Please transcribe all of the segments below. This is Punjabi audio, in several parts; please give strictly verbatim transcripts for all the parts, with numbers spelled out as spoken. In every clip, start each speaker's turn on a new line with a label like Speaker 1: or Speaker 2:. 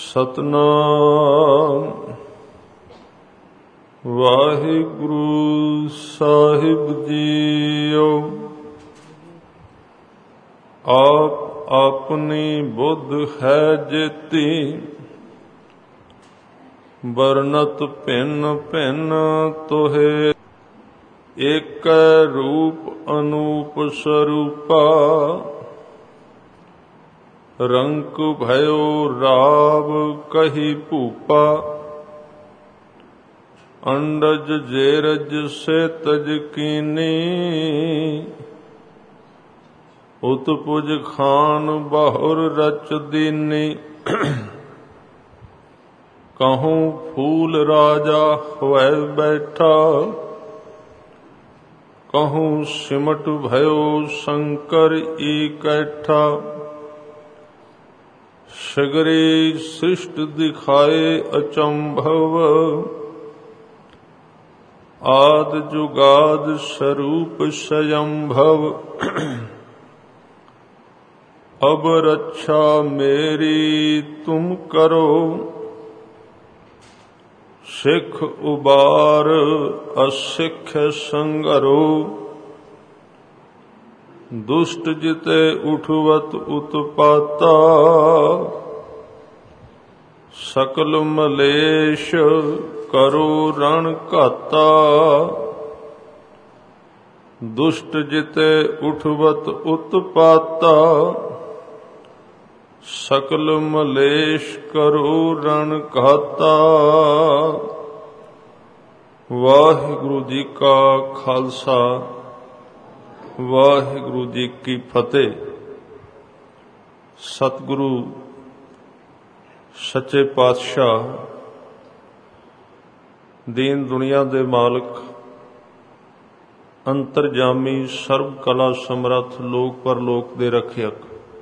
Speaker 1: ਸਤਨਾਮ ਵਾਹਿਗੁਰੂ ਸਾਹਿਬ ਜੀਓ। ਆਪ ਆਪਣੀ ਬੁੱਧ ਹੈ ਜੇਤੀ, ਵਰਨਤ ਭਿੰਨ ਭਿੰਨ ਤੋਹੇ। ਏਕੈ ਰੂਪ ਅਨੂਪ ਸਰੂਪਾ, ਰੰਕ ਭਇਓ ਰਾਵ ਕਹੀ ਭੂਪਾ। ਅੰਡਜ ਜੇਰਜ ਸੇ ਤਜ ਕੀਨੀ, ਉਤਪੁਜ ਖਾਨ ਬਹੁਰ ਰਚ ਦੀਨੀ। ਕਹੂੰ ਫੂਲ ਰਾਜਾ ਹੋਇ ਬੈਠਾ, ਕਹੂੰ ਸਿਮਟ ਭਇਓ ਸ਼ੰਕਰ ਇਕੱਠਾ। ਸਗਰੀ ਸ੍ਰਿਸ਼ਟ ਦਿਖਾਏ ਅਚੰਭਵ, ਆਦ ਜੁਗਾਦ ਸਰੂਪ ਸਯੰਭਵ। ਅਬ ਰੱਛਾ ਮੇਰੀ ਤੁਮ ਕਰੋ, ਸਿੱਖ ਉਬਾਰ ਅਸਿੱਖ ਸੰਗਰੋ। ਦੁਸ਼ਟ ਜਿਤੇ ਉਠਵਤ ਉਤਪਾਤਾ, ਸਕਲ ਮਲੇਸ਼ ਕਰੋ ਰਣ ਘਾਤਾ। ਦੁਸ਼ਟ ਜਿਤੇ ਉਠਵਤ ਉਤਪਾਤਾ, ਸਕਲ ਮਲੇਸ਼ ਕਰੋ ਰਣ ਘਾਤਾ। ਵਾਹਿਗੁਰੂ ਜੀ ਕਾ ਖਾਲਸਾ, ਵਾਹਿਗੁਰੂ ਜੀ ਕੀ ਫਤਿਹ। ਸਤਿਗੁਰੂ ਸੱਚੇ ਪਾਤਸ਼ਾਹ, ਦੀਨ ਦੁਨੀਆ ਦੇ ਮਾਲਕ, ਅੰਤਰਜਾਮੀ, ਸਰਬ ਕਲਾ ਸਮਰੱਥ, ਲੋਕ ਪਰਲੋਕ ਦੇ ਰੱਖਿਅਕ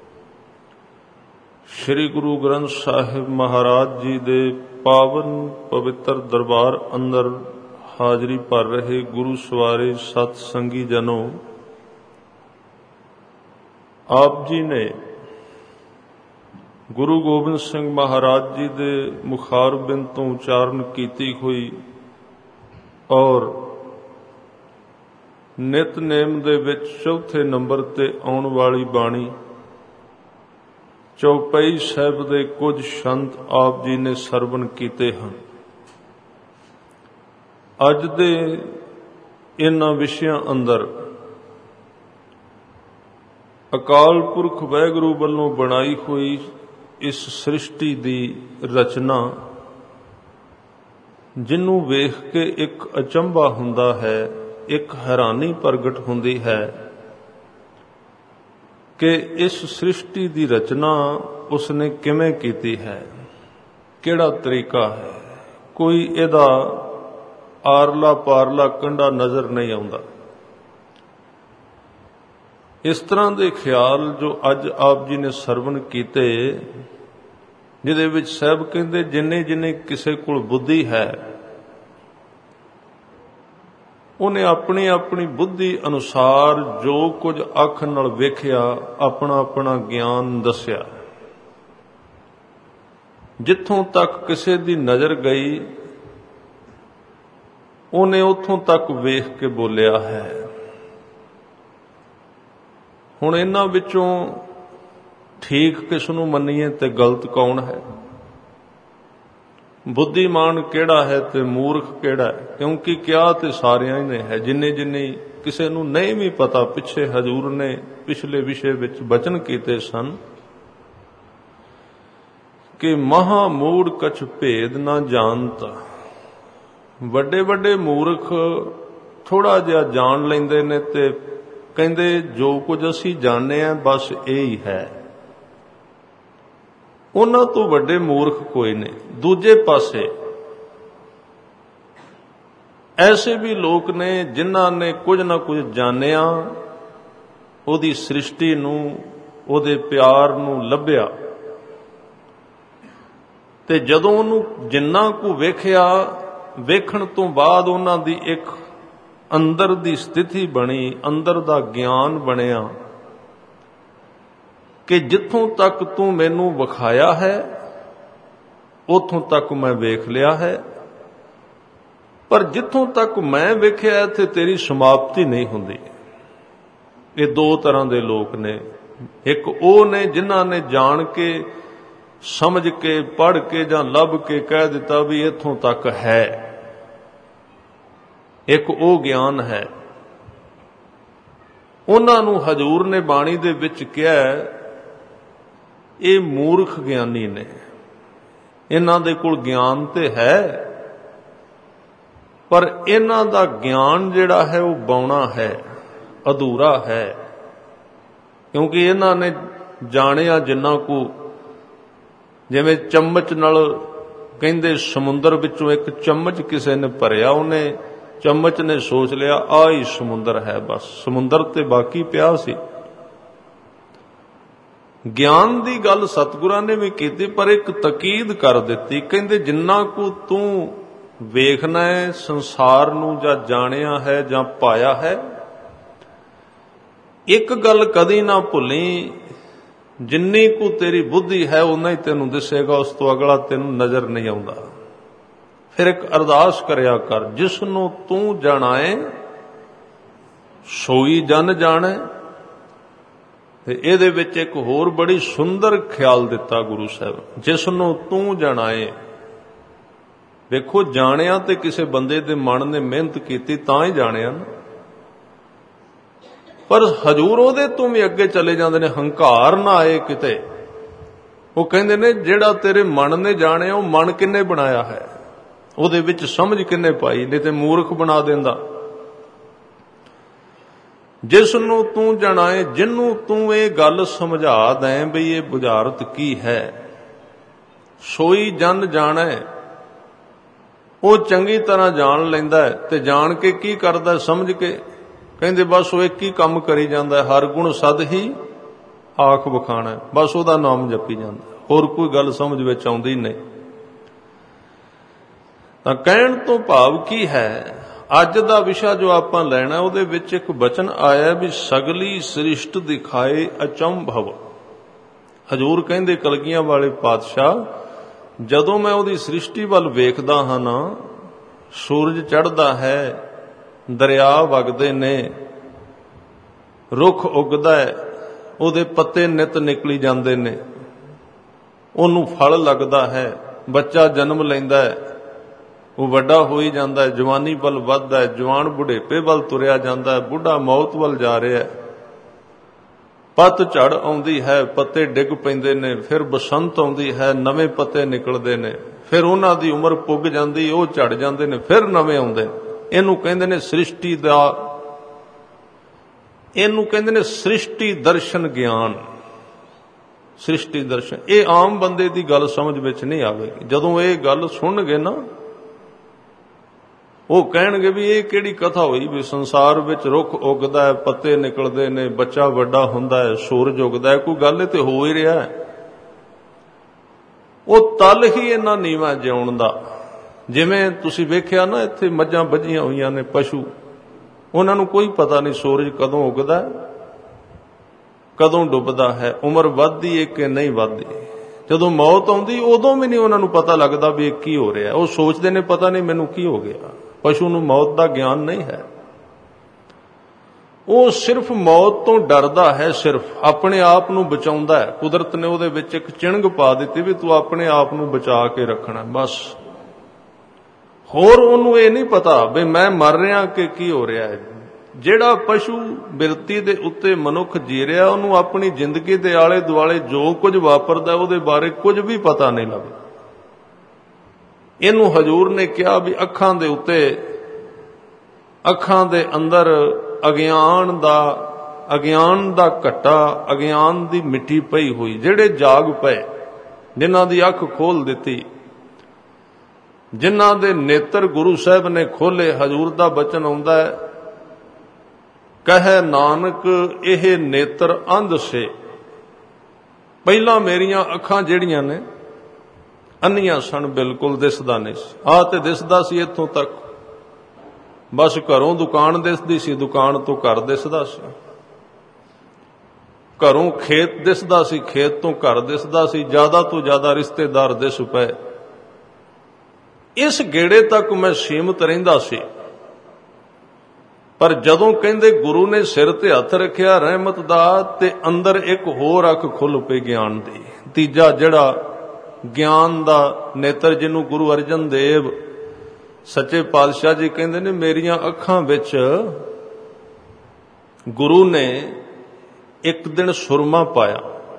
Speaker 1: ਸ੍ਰੀ ਗੁਰੂ ਗ੍ਰੰਥ ਸਾਹਿਬ ਮਹਾਰਾਜ ਜੀ ਦੇ ਪਾਵਨ ਪਵਿੱਤਰ ਦਰਬਾਰ ਅੰਦਰ ਹਾਜ਼ਰੀ ਭਰ ਰਹੇ ਗੁਰੂ ਸਵਾਰੇ ਸਤ ਸੰਗੀ ਜਨੋ, ਆਪ ਜੀ ਨੇ ਗੁਰੂ ਗੋਬਿੰਦ ਸਿੰਘ ਮਹਾਰਾਜ ਜੀ ਦੇ ਮੁਖਾਰਬਿੰਦ ਤੋਂ ਉਚਾਰਨ ਕੀਤੀ ਹੋਈ ਔਰ ਨਿਤਨੇਮ ਦੇ ਵਿੱਚ ਚੌਥੇ ਨੰਬਰ ਤੇ ਆਉਣ ਵਾਲੀ ਬਾਣੀ ਚੌਪਈ ਸਾਹਿਬ ਦੇ ਕੁਝ ਸ਼ੰਦ ਆਪ ਜੀ ਨੇ ਸਰਵਣ ਕੀਤੇ ਹਨ। ਅੱਜ ਦੇ ਇਹਨਾਂ ਵਿਸ਼ਿਆਂ ਅੰਦਰ ਅਕਾਲ ਪੁਰਖ ਵਾਹਿਗੁਰੂ ਵੱਲੋਂ ਬਣਾਈ ਹੋਈ ਇਸ ਸ੍ਰਿਸ਼ਟੀ ਦੀ ਰਚਨਾ, ਜਿਹਨੂੰ ਵੇਖ ਕੇ ਇੱਕ ਅਚੰਭਾ ਹੁੰਦਾ ਹੈ, ਇੱਕ ਹੈਰਾਨੀ ਪ੍ਰਗਟ ਹੁੰਦੀ ਹੈ ਕਿ ਇਸ ਸ੍ਰਿਸ਼ਟੀ ਦੀ ਰਚਨਾ ਉਸਨੇ ਕਿਵੇਂ ਕੀਤੀ ਹੈ, ਕਿਹੜਾ ਤਰੀਕਾ ਹੈ। ਕੋਈ ਇਹਦਾ ਆਰਲਾ ਪਾਰਲਾ ਕੰਢਾ ਨਜ਼ਰ ਨਹੀਂ ਆਉਂਦਾ। ਇਸ ਤਰ੍ਹਾਂ ਦੇ ਖਿਆਲ ਜੋ ਅੱਜ ਆਪ ਜੀ ਨੇ ਸਰਵਣ ਕੀਤੇ, ਜਿਹਦੇ ਵਿੱਚ ਸਾਹਿਬ ਕਹਿੰਦੇ ਜਿੰਨੇ ਜਿੰਨੇ ਕਿਸੇ ਕੋਲ ਬੁੱਧੀ ਹੈ, ਉਹਨੇ ਆਪਣੀ ਆਪਣੀ ਬੁੱਧੀ ਅਨੁਸਾਰ ਜੋ ਕੁਝ ਅੱਖ ਨਾਲ ਵੇਖਿਆ, ਆਪਣਾ ਆਪਣਾ ਗਿਆਨ ਦੱਸਿਆ। ਜਿੱਥੋਂ ਤੱਕ ਕਿਸੇ ਦੀ ਨਜ਼ਰ ਗਈ, ਉਹਨੇ ਉੱਥੋਂ ਤੱਕ ਵੇਖ ਕੇ ਬੋਲਿਆ ਹੈ। ਹੁਣ ਇਹਨਾਂ ਵਿੱਚੋਂ ਠੀਕ ਕਿਸ ਨੂੰ ਮੰਨੀਏ ਤੇ ਗਲਤ ਕੌਣ ਹੈ, ਬੁੱਧੀਮਾਨ ਕਿਹੜਾ ਹੈ ਤੇ ਮੂਰਖ ਕਿਹੜਾ ਹੈ? ਕਿਉਂਕਿ ਕਿਹਾ ਤੇ ਸਾਰਿਆਂ ਹੀ ਨੇ ਹੈ। ਜਿੰਨੇ ਜਿੰਨੇ ਕਿਸੇ ਨੂੰ ਨਹੀਂ ਵੀ ਪਤਾ, ਪਿੱਛੇ ਹਜ਼ੂਰ ਨੇ ਪਿਛਲੇ ਵਿਸ਼ੇ ਵਿੱਚ ਬਚਨ ਕੀਤੇ ਸਨ ਕਿ ਮਹਾ ਮੂੜ ਕਛ ਭੇਦ ਨਾ ਜਾਣਤਾ। ਵੱਡੇ ਵੱਡੇ ਮੂਰਖ ਥੋੜਾ ਜਿਹਾ ਜਾਣ ਲੈਂਦੇ ਨੇ ਤੇ ਕਹਿੰਦੇ ਜੋ ਕੁਝ ਅਸੀਂ ਜਾਣਦੇ ਹਾਂ ਬਸ ਇਹ ਹੀ ਹੈ। ਉਹਨਾਂ ਤੋਂ ਵੱਡੇ ਮੂਰਖ ਕੋਈ ਨਹੀਂ। ਦੂਜੇ ਪਾਸੇ ਐਸੇ ਵੀ ਲੋਕ ਨੇ ਜਿਨ੍ਹਾਂ ਨੇ ਕੁਝ ਨਾ ਕੁਝ ਜਾਣਿਆ, ਉਹਦੀ ਸ੍ਰਿਸ਼ਟੀ ਨੂੰ, ਉਹਦੇ ਪਿਆਰ ਨੂੰ ਲੱਭਿਆ, ਤੇ ਜਦੋਂ ਉਹਨੂੰ ਜਿੰਨਾ ਕੁ ਵੇਖਿਆ, ਵੇਖਣ ਤੋਂ ਬਾਅਦ ਉਹਨਾਂ ਦੀ ਇੱਕ ਅੰਦਰ ਦੀ ਸਥਿਤੀ ਬਣੀ, ਅੰਦਰ ਦਾ ਗਿਆਨ ਬਣਿਆ ਕਿ ਜਿੱਥੋਂ ਤੱਕ ਤੂੰ ਮੈਨੂੰ ਵਿਖਾਇਆ ਹੈ ਉੱਥੋਂ ਤੱਕ ਮੈਂ ਵੇਖ ਲਿਆ ਹੈ, ਪਰ ਜਿੱਥੋਂ ਤੱਕ ਮੈਂ ਵੇਖਿਆ ਇੱਥੇ ਤੇਰੀ ਸਮਾਪਤੀ ਨਹੀਂ ਹੁੰਦੀ। ਇਹ ਦੋ ਤਰ੍ਹਾਂ ਦੇ ਲੋਕ ਨੇ। ਇੱਕ ਉਹ ਨੇ ਜਿਨ੍ਹਾਂ ਨੇ ਜਾਣ ਕੇ, ਸਮਝ ਕੇ, ਪੜ੍ਹ ਕੇ ਜਾਂ ਲੱਭ ਕੇ ਕਹਿ ਦਿੱਤਾ ਵੀ ਇੱਥੋਂ ਤੱਕ ਹੈ। ਇੱਕ ਉਹ ਗਿਆਨ ਹੈ। ਉਹਨਾਂ ਨੂੰ ਹਜ਼ੂਰ ਨੇ ਬਾਣੀ ਦੇ ਵਿੱਚ ਕਿਹਾ ਇਹ ਮੂਰਖ ਗਿਆਨੀ ਨੇ, ਇਹਨਾਂ ਦੇ ਕੋਲ ਗਿਆਨ ਤੇ ਹੈ, ਪਰ ਇਹਨਾਂ ਦਾ ਗਿਆਨ ਜਿਹੜਾ ਹੈ ਉਹ ਬੌਣਾ ਹੈ, ਅਧੂਰਾ ਹੈ। ਕਿਉਂਕਿ ਇਹਨਾਂ ਨੇ ਜਾਣਿਆ ਜਿੰਨਾ ਕੁ, ਜਿਵੇਂ ਚਮਚ ਨਾਲ ਕਹਿੰਦੇ ਸਮੁੰਦਰ ਵਿੱਚੋਂ ਇੱਕ ਚਮਚ ਕਿਸੇ ਨੇ ਭਰਿਆ, ਉਹਨੇ ਚਮਚ ਨੇ ਸੋਚ ਲਿਆ ਆਹ ਹੀ ਸਮੁੰਦਰ ਹੈ, ਬਸ ਸਮੁੰਦਰ ਤੇ ਬਾਕੀ ਪਿਆ ਸੀ। ਗਿਆਨ ਦੀ ਗੱਲ ਸਤਿਗੁਰਾਂ ਨੇ ਵੀ ਕੀਤੀ, ਪਰ ਇੱਕ ਤਕੀਦ ਕਰ ਦਿੱਤੀ। ਕਹਿੰਦੇ ਜਿੰਨਾ ਕੁ ਤੂੰ ਵੇਖਣਾ ਹੈ ਸੰਸਾਰ ਨੂੰ, ਜਾਂ ਜਾਣਿਆ ਹੈ ਜਾਂ ਪਾਇਆ ਹੈ, ਇੱਕ ਗੱਲ ਕਦੀ ਨਾ ਭੁੱਲੀ, ਜਿੰਨੀ ਕੁ ਤੇਰੀ ਬੁੱਧੀ ਹੈ ਉਨਾ ਹੀ ਤੈਨੂੰ ਦਿਸੇਗਾ, ਉਸ ਤੋਂ ਅਗਲਾ ਤੈਨੂੰ ਨਜ਼ਰ ਨਹੀਂ ਆਉਂਦਾ। ਫਿਰ ਇੱਕ ਅਰਦਾਸ ਕਰਿਆ ਕਰ, ਜਿਸ ਨੂੰ ਤੂੰ ਜਾਣਾਏ ਸੋਈ ਜਨ ਜਾਣੈ। ਤੇ ਇਹਦੇ ਵਿੱਚ ਇੱਕ ਹੋਰ ਬੜੀ ਸੁੰਦਰ ਖਿਆਲ ਦਿੱਤਾ ਗੁਰੂ ਸਾਹਿਬ, ਜਿਸ ਨੂੰ ਤੂੰ ਜਾਣਾਏ। ਵੇਖੋ, ਜਾਣਿਆ ਤੇ ਕਿਸੇ ਬੰਦੇ ਦੇ ਮਨ ਨੇ ਮਿਹਨਤ ਕੀਤੀ ਤਾਂ ਹੀ ਜਾਣਿਆ ਨਾ, ਪਰ ਹਜ਼ੂਰ ਉਹਦੇ ਤੋਂ ਵੀ ਅੱਗੇ ਚਲੇ ਜਾਂਦੇ ਨੇ। ਹੰਕਾਰ ਨਾ ਆਏ ਕਿਤੇ। ਉਹ ਕਹਿੰਦੇ ਨੇ ਜਿਹੜਾ ਤੇਰੇ ਮਨ ਨੇ ਜਾਣਿਆ ਉਹ ਮਨ ਕਿੰਨੇ ਬਣਾਇਆ ਹੈ, ਉਹਦੇ ਵਿੱਚ ਸਮਝ ਕਿੰਨੇ ਪਾਈ, ਨਹੀਂ ਤੇ ਮੂਰਖ ਬਣਾ ਦਿੰਦਾ। ਜਿਸ ਨੂੰ ਤੂੰ ਜਾਣਾਏ, ਜਿਹਨੂੰ ਤੂੰ ਇਹ ਗੱਲ ਸਮਝਾ ਦੇਂ ਬਈ ਇਹ ਬੁਝਾਰਤ ਕੀ ਹੈ, ਸੋਈ ਜਨ ਜਾਣੈ। ਉਹ ਚੰਗੀ ਤਰ੍ਹਾਂ ਜਾਣ ਲੈਂਦਾ ਹੈ। ਤੇ ਜਾਣ ਕੇ ਕੀ ਕਰਦਾ? ਸਮਝ ਕੇ। ਕਹਿੰਦੇ ਬਸ ਉਹ ਇੱਕ ਹੀ ਕੰਮ ਕਰੀ ਜਾਂਦਾ, ਹਰ ਗੁਣ ਸਦ ਹੀ ਆਖ ਬਖਾਣਾ, ਬਸ ਉਹਦਾ ਨਾਮ ਜਪੀ ਜਾਂਦਾ, ਹੋਰ ਕੋਈ ਗੱਲ ਸਮਝ ਵਿੱਚ ਆਉਂਦੀ ਨਹੀਂ। ਤਾਂ ਕਹਿਣ ਤੋਂ ਭਾਵ ਕੀ ਹੈ, ਅੱਜ ਦਾ ਵਿਸ਼ਾ ਜੋ ਆਪਾਂ ਲੈਣਾ ਉਹਦੇ ਵਿੱਚ ਇੱਕ ਬਚਨ ਆਇਆ ਵੀ ਸਗਲੀ ਸ੍ਰਿਸ਼ਟ ਦਿਖਾਏ ਅਚੰਭਵ। ਹਜ਼ੂਰ ਕਹਿੰਦੇ ਕਲਗੀਆਂ ਵਾਲੇ ਪਾਤਸ਼ਾਹ, ਜਦੋਂ ਮੈਂ ਉਹਦੀ ਸ੍ਰਿਸ਼ਟੀ ਵੱਲ ਵੇਖਦਾ ਹਾਂ ਨਾ, ਸੂਰਜ ਚੜ੍ਹਦਾ ਹੈ, ਦਰਿਆ ਵਗਦੇ ਨੇ, ਰੁੱਖ ਉੱਗਦਾ ਹੈ, ਉਹਦੇ ਪੱਤੇ ਨਿਤ ਨਿਕਲੀ ਜਾਂਦੇ ਨੇ, ਉਹਨੂੰ ਫਲ ਲੱਗਦਾ ਹੈ, ਬੱਚਾ ਜਨਮ ਲੈਂਦਾ ਹੈ, ਉਹ ਵੱਡਾ ਹੋਈ ਜਾਂਦਾ ਹੈ, ਜਵਾਨੀ ਵੱਲ ਵੱਧਦਾ ਹੈ, ਜਵਾਨ ਬੁਢੇਪੇ ਵੱਲ ਤੁਰਿਆ ਜਾਂਦਾ ਹੈ, ਬੁੱਢਾ ਮੌਤ ਵੱਲ ਜਾ ਰਿਹਾ ਹੈ, ਪੱਤ ਝੜ ਆਉਂਦੀ ਹੈ, ਪੱਤੇ ਡਿੱਗ ਪੈਂਦੇ ਨੇ, ਫਿਰ ਬਸੰਤ ਆਉਂਦੀ ਹੈ, ਨਵੇਂ ਪੱਤੇ ਨਿਕਲਦੇ ਨੇ, ਫਿਰ ਉਹਨਾਂ ਦੀ ਉਮਰ ਪੁੱਗ ਜਾਂਦੀ, ਉਹ ਝੜ ਜਾਂਦੇ ਨੇ, ਫਿਰ ਨਵੇਂ ਆਉਂਦੇ ਨੇ। ਇਹਨੂੰ ਕਹਿੰਦੇ ਨੇ ਸ੍ਰਿਸ਼ਟੀ ਦਾ, ਇਹਨੂੰ ਕਹਿੰਦੇ ਨੇ ਸ੍ਰਿਸ਼ਟੀ ਦਰਸ਼ਨ ਗਿਆਨ। ਸ੍ਰਿਸ਼ਟੀ ਦਰਸ਼ਨ, ਇਹ ਆਮ ਬੰਦੇ ਦੀ ਗੱਲ ਸਮਝ ਵਿੱਚ ਨਹੀਂ ਆਵੇਗੀ। ਜਦੋਂ ਇਹ ਗੱਲ ਸੁਣਨਗੇ ਨਾ, ਉਹ ਕਹਿਣਗੇ ਵੀ ਇਹ ਕਿਹੜੀ ਕਥਾ ਹੋਈ ਵੀ ਸੰਸਾਰ ਵਿੱਚ ਰੁੱਖ ਉੱਗਦਾ ਹੈ, ਪੱਤੇ ਨਿਕਲਦੇ ਨੇ, ਬੱਚਾ ਵੱਡਾ ਹੁੰਦਾ ਹੈ, ਸੂਰਜ ਉੱਗਦਾ ਹੈ, ਕੋਈ ਗੱਲ ਤੇ ਹੋ ਹੀ ਰਿਹਾ ਹੈ। ਉਹ ਤਲ ਹੀ ਇਹਨਾਂ ਨੀਵਾਂ ਜਿਉਣ ਦਾ। ਜਿਵੇਂ ਤੁਸੀਂ ਵੇਖਿਆ ਨਾ, ਇੱਥੇ ਮੱਝਾਂ ਬੱਝੀਆਂ ਹੋਈਆਂ ਨੇ, ਪਸ਼ੂ, ਉਹਨਾਂ ਨੂੰ ਕੋਈ ਪਤਾ ਨਹੀਂ ਸੂਰਜ ਕਦੋਂ ਉੱਗਦਾ, ਕਦੋਂ ਡੁੱਬਦਾ ਹੈ, ਉਮਰ ਵੱਧਦੀ ਹੈ ਕਿ ਨਹੀਂ ਵੱਧਦੀ। ਜਦੋਂ ਮੌਤ ਆਉਂਦੀ ਉਦੋਂ ਵੀ ਨਹੀਂ ਉਹਨਾਂ ਨੂੰ ਪਤਾ ਲੱਗਦਾ ਵੀ ਇਹ ਕੀ ਹੋ ਰਿਹਾ। ਉਹ ਸੋਚਦੇ ਨੇ ਪਤਾ ਨਹੀਂ ਮੈਨੂੰ ਕੀ ਹੋ ਗਿਆ। ਪਸ਼ੂ ਨੂੰ ਮੌਤ ਦਾ ਗਿਆਨ ਨਹੀਂ ਹੈ। ਉਹ ਸਿਰਫ ਮੌਤ ਤੋਂ ਡਰਦਾ ਹੈ, ਸਿਰਫ ਆਪਣੇ ਆਪ ਨੂੰ ਬਚਾਉਂਦਾ ਹੈ। ਕੁਦਰਤ ਨੇ ਉਹਦੇ ਵਿੱਚ ਇੱਕ ਚਿਣਗ ਪਾ ਦਿੱਤੀ ਵੀ ਤੂੰ ਆਪਣੇ ਆਪ ਨੂੰ ਬਚਾ ਕੇ ਰੱਖਣਾ, ਬਸ। ਹੋਰ ਉਹਨੂੰ ਇਹ ਨਹੀਂ ਪਤਾ ਵੀ ਮੈਂ ਮਰ ਰਿਹਾ ਕਿ ਕੀ ਹੋ ਰਿਹਾ ਹੈ। ਜਿਹੜਾ ਪਸ਼ੂ ਬਿਰਤੀ ਦੇ ਉੱਤੇ ਮਨੁੱਖ ਜੀ ਰਿਹਾ, ਉਹਨੂੰ ਆਪਣੀ ਜ਼ਿੰਦਗੀ ਦੇ ਆਲੇ ਦੁਆਲੇ ਜੋ ਕੁਝ ਵਾਪਰਦਾ ਉਹਦੇ ਬਾਰੇ ਕੁਝ ਵੀ ਪਤਾ ਨਹੀਂ ਲੱਗਦਾ। ਇਹਨੂੰ ਹਜ਼ੂਰ ਨੇ ਕਿਹਾ ਵੀ ਅੱਖਾਂ ਦੇ ਉੱਤੇ, ਅੱਖਾਂ ਦੇ ਅੰਦਰ ਅਗਿਆਨ ਦਾ ਅਗਿਆਨ ਦਾ ਘੱਟਾ, ਅਗਿਆਨ ਦੀ ਮਿੱਟੀ ਪਈ ਹੋਈ। ਜਿਹੜੇ ਜਾਗ ਪਏ, ਜਿਨ੍ਹਾਂ ਦੀ ਅੱਖ ਖੋਲ ਦਿੱਤੀ, ਜਿਨ੍ਹਾਂ ਦੇ ਨੇਤਰ ਗੁਰੂ ਸਾਹਿਬ ਨੇ ਖੋਲੇ। ਹਜ਼ੂਰ ਦਾ ਬਚਨ ਆਉਂਦਾ ਹੈ, ਕਹੇ ਨਾਨਕ ਇਹ ਨੇਤਰ ਅੰਧ ਸੇ। ਪਹਿਲਾਂ ਮੇਰੀਆਂ ਅੱਖਾਂ ਜਿਹੜੀਆਂ ਨੇ ਅੰਨੀਆਂ ਸਨ, ਬਿਲਕੁਲ ਦਿਸਦਾ ਨਹੀਂ ਸੀ। ਆਹ ਤੇ ਦਿਸਦਾ ਸੀ ਇੱਥੋਂ ਤੱਕ, ਬਸ ਘਰੋਂ ਦੁਕਾਨ ਦਿਸਦੀ ਸੀ, ਦੁਕਾਨ ਤੋਂ ਘਰ ਦਿਸਦਾ ਸੀ, ਘਰੋਂ ਖੇਤ ਦਿਸਦਾ ਸੀ, ਖੇਤ ਤੋਂ ਘਰ ਦਿਸਦਾ ਸੀ, ਜ਼ਿਆਦਾ ਤੋਂ ਜ਼ਿਆਦਾ ਰਿਸ਼ਤੇਦਾਰ ਦਿਸ ਪਏ। इस गेड़े तक मैं सीमित रहिंदा सी, पर जदों कहंदे गुरु ने सिर ते हथ रखिया रहमत दा ते अंदर एक होर अख खुल पई ज्ञान दी। तीजा जिहड़ा ज्ञान दा नेत्र जिन्हों गुरु अर्जन देव सच्चे पातशाह जी कहंदे ने मेरियां अखां विच गुरु ने एक दिन सुरमा पाया।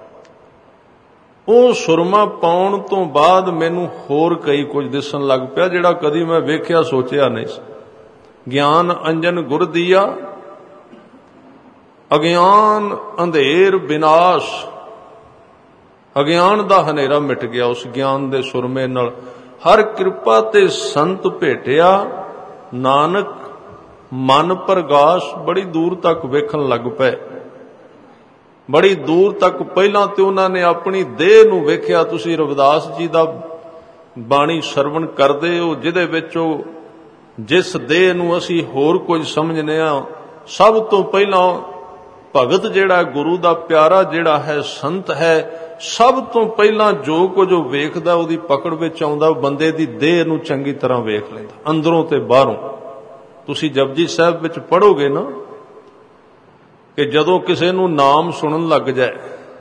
Speaker 1: ਉਹ ਸੁਰਮਾ ਪਾਉਣ ਤੋਂ ਬਾਅਦ ਮੈਨੂੰ ਹੋਰ ਕਈ ਕੁਝ ਦਿਸਣ ਲੱਗ ਪਿਆ ਜਿਹੜਾ ਕਦੀ ਮੈਂ ਵੇਖਿਆ ਸੋਚਿਆ ਨਹੀਂ ਸੀ। ਗਿਆਨ ਅੰਜਨ ਗੁਰ ਦੀਆ ਅਗਿਆਨ ਅੰਧੇਰ ਵਿਨਾਸ਼, ਅਗਿਆਨ ਦਾ ਹਨੇਰਾ ਮਿਟ ਗਿਆ ਉਸ ਗਿਆਨ ਦੇ ਸੁਰਮੇ ਨਾਲ। ਹਰ ਕਿਰਪਾ ਤੇ ਸੰਤ ਭੇਟਿਆ ਨਾਨਕ ਮਨ ਪ੍ਰਗਾਸ਼, ਬੜੀ ਦੂਰ ਤੱਕ ਵੇਖਣ ਲੱਗ ਪਏ। बड़ी दूर तक पहला तो उन्होंने अपनी देह नूं वेख्या। तुसी रविदास जी दा बाणी सरवण करदे हो जिहदे विच जिस देह नूं असीं होर कुछ समझने आ, सब तो पहला भगत जिहड़ा गुरु दा प्यारा जिहड़ा है संत है, सब तो पहला जो कुछ वेखदा उहदी पकड़ विच आउंदा बंदे दी देह नूं चंगी तरह वेख लैंदा अंदरों ते बाहरों। तुसी जपजी साहिब विच पढ़ोगे ना कि जदों किसी नूं नाम सुनन लग जाए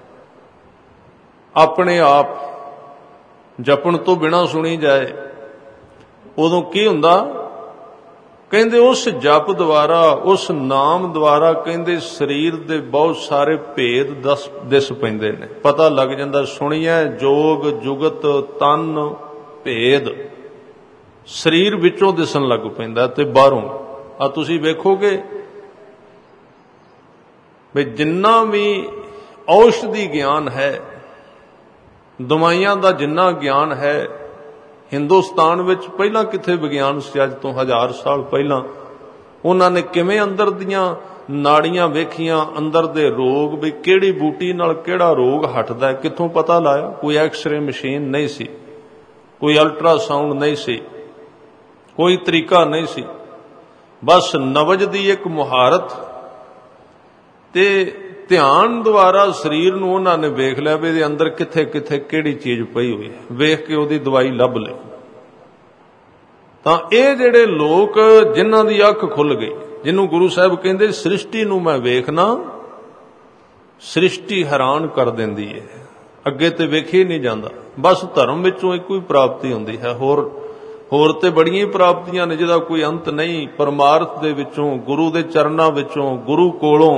Speaker 1: अपने आप जपण तो बिना सुनी जाए, उदों की हुंदा? कहंदे उस जप द्वारा उस नाम द्वारा कहंदे शरीर दे बहुत सारे भेद दस दिस पैंदे ने, पता लग जांदा। सुनिए जोग जुगत तन भेद शरीर विचों दिसन लग पैंदा ते बाहरों। आ तुसीं वेखोगे भी जिन्ना भी औषधि ज्ञान है, दवाइयां दा जिन्ना ज्ञान है, हिंदुस्तान विच पहला किथे विज्ञान से अज तो हजार साल पहला उन्होंने किवें अंदर दियां नाड़ियां वेखियां, अंदर दे रोग भी किहड़ी बूटी नाल किहड़ा रोग हटदा है कित्थों पता लाया। कोई एक्सरे मशीन नहीं सी, कोई अल्ट्रासाउंड नहीं सी, कोई तरीका नहीं सी, बस नवज दी एक मुहारत ते ध्यान द्वारा शरीर नूं उन्हां ने वेख लिया भी अंदर किथे किथे किहड़ी चीज पई हुई है, वेख के उहदी दवाई लभ लई। तां इह जिहड़े लोक जिन्हां दी अख खुल गई, जिन्हों गुरु साहिब कहंदे सृष्टि नूं मैं वेखना, सृष्टि हैरान कर दिंदी है, अगे ते वेखी नहीं जांदा। बस धर्म विचों इक्को ही प्राप्ति हुंदी है, होर होर ते बड़ियां प्राप्तियां ने जिहदा कोई अंत नहीं। परमार्थ दे विचों, गुरु दे चरनां विचों, गुरु कोलों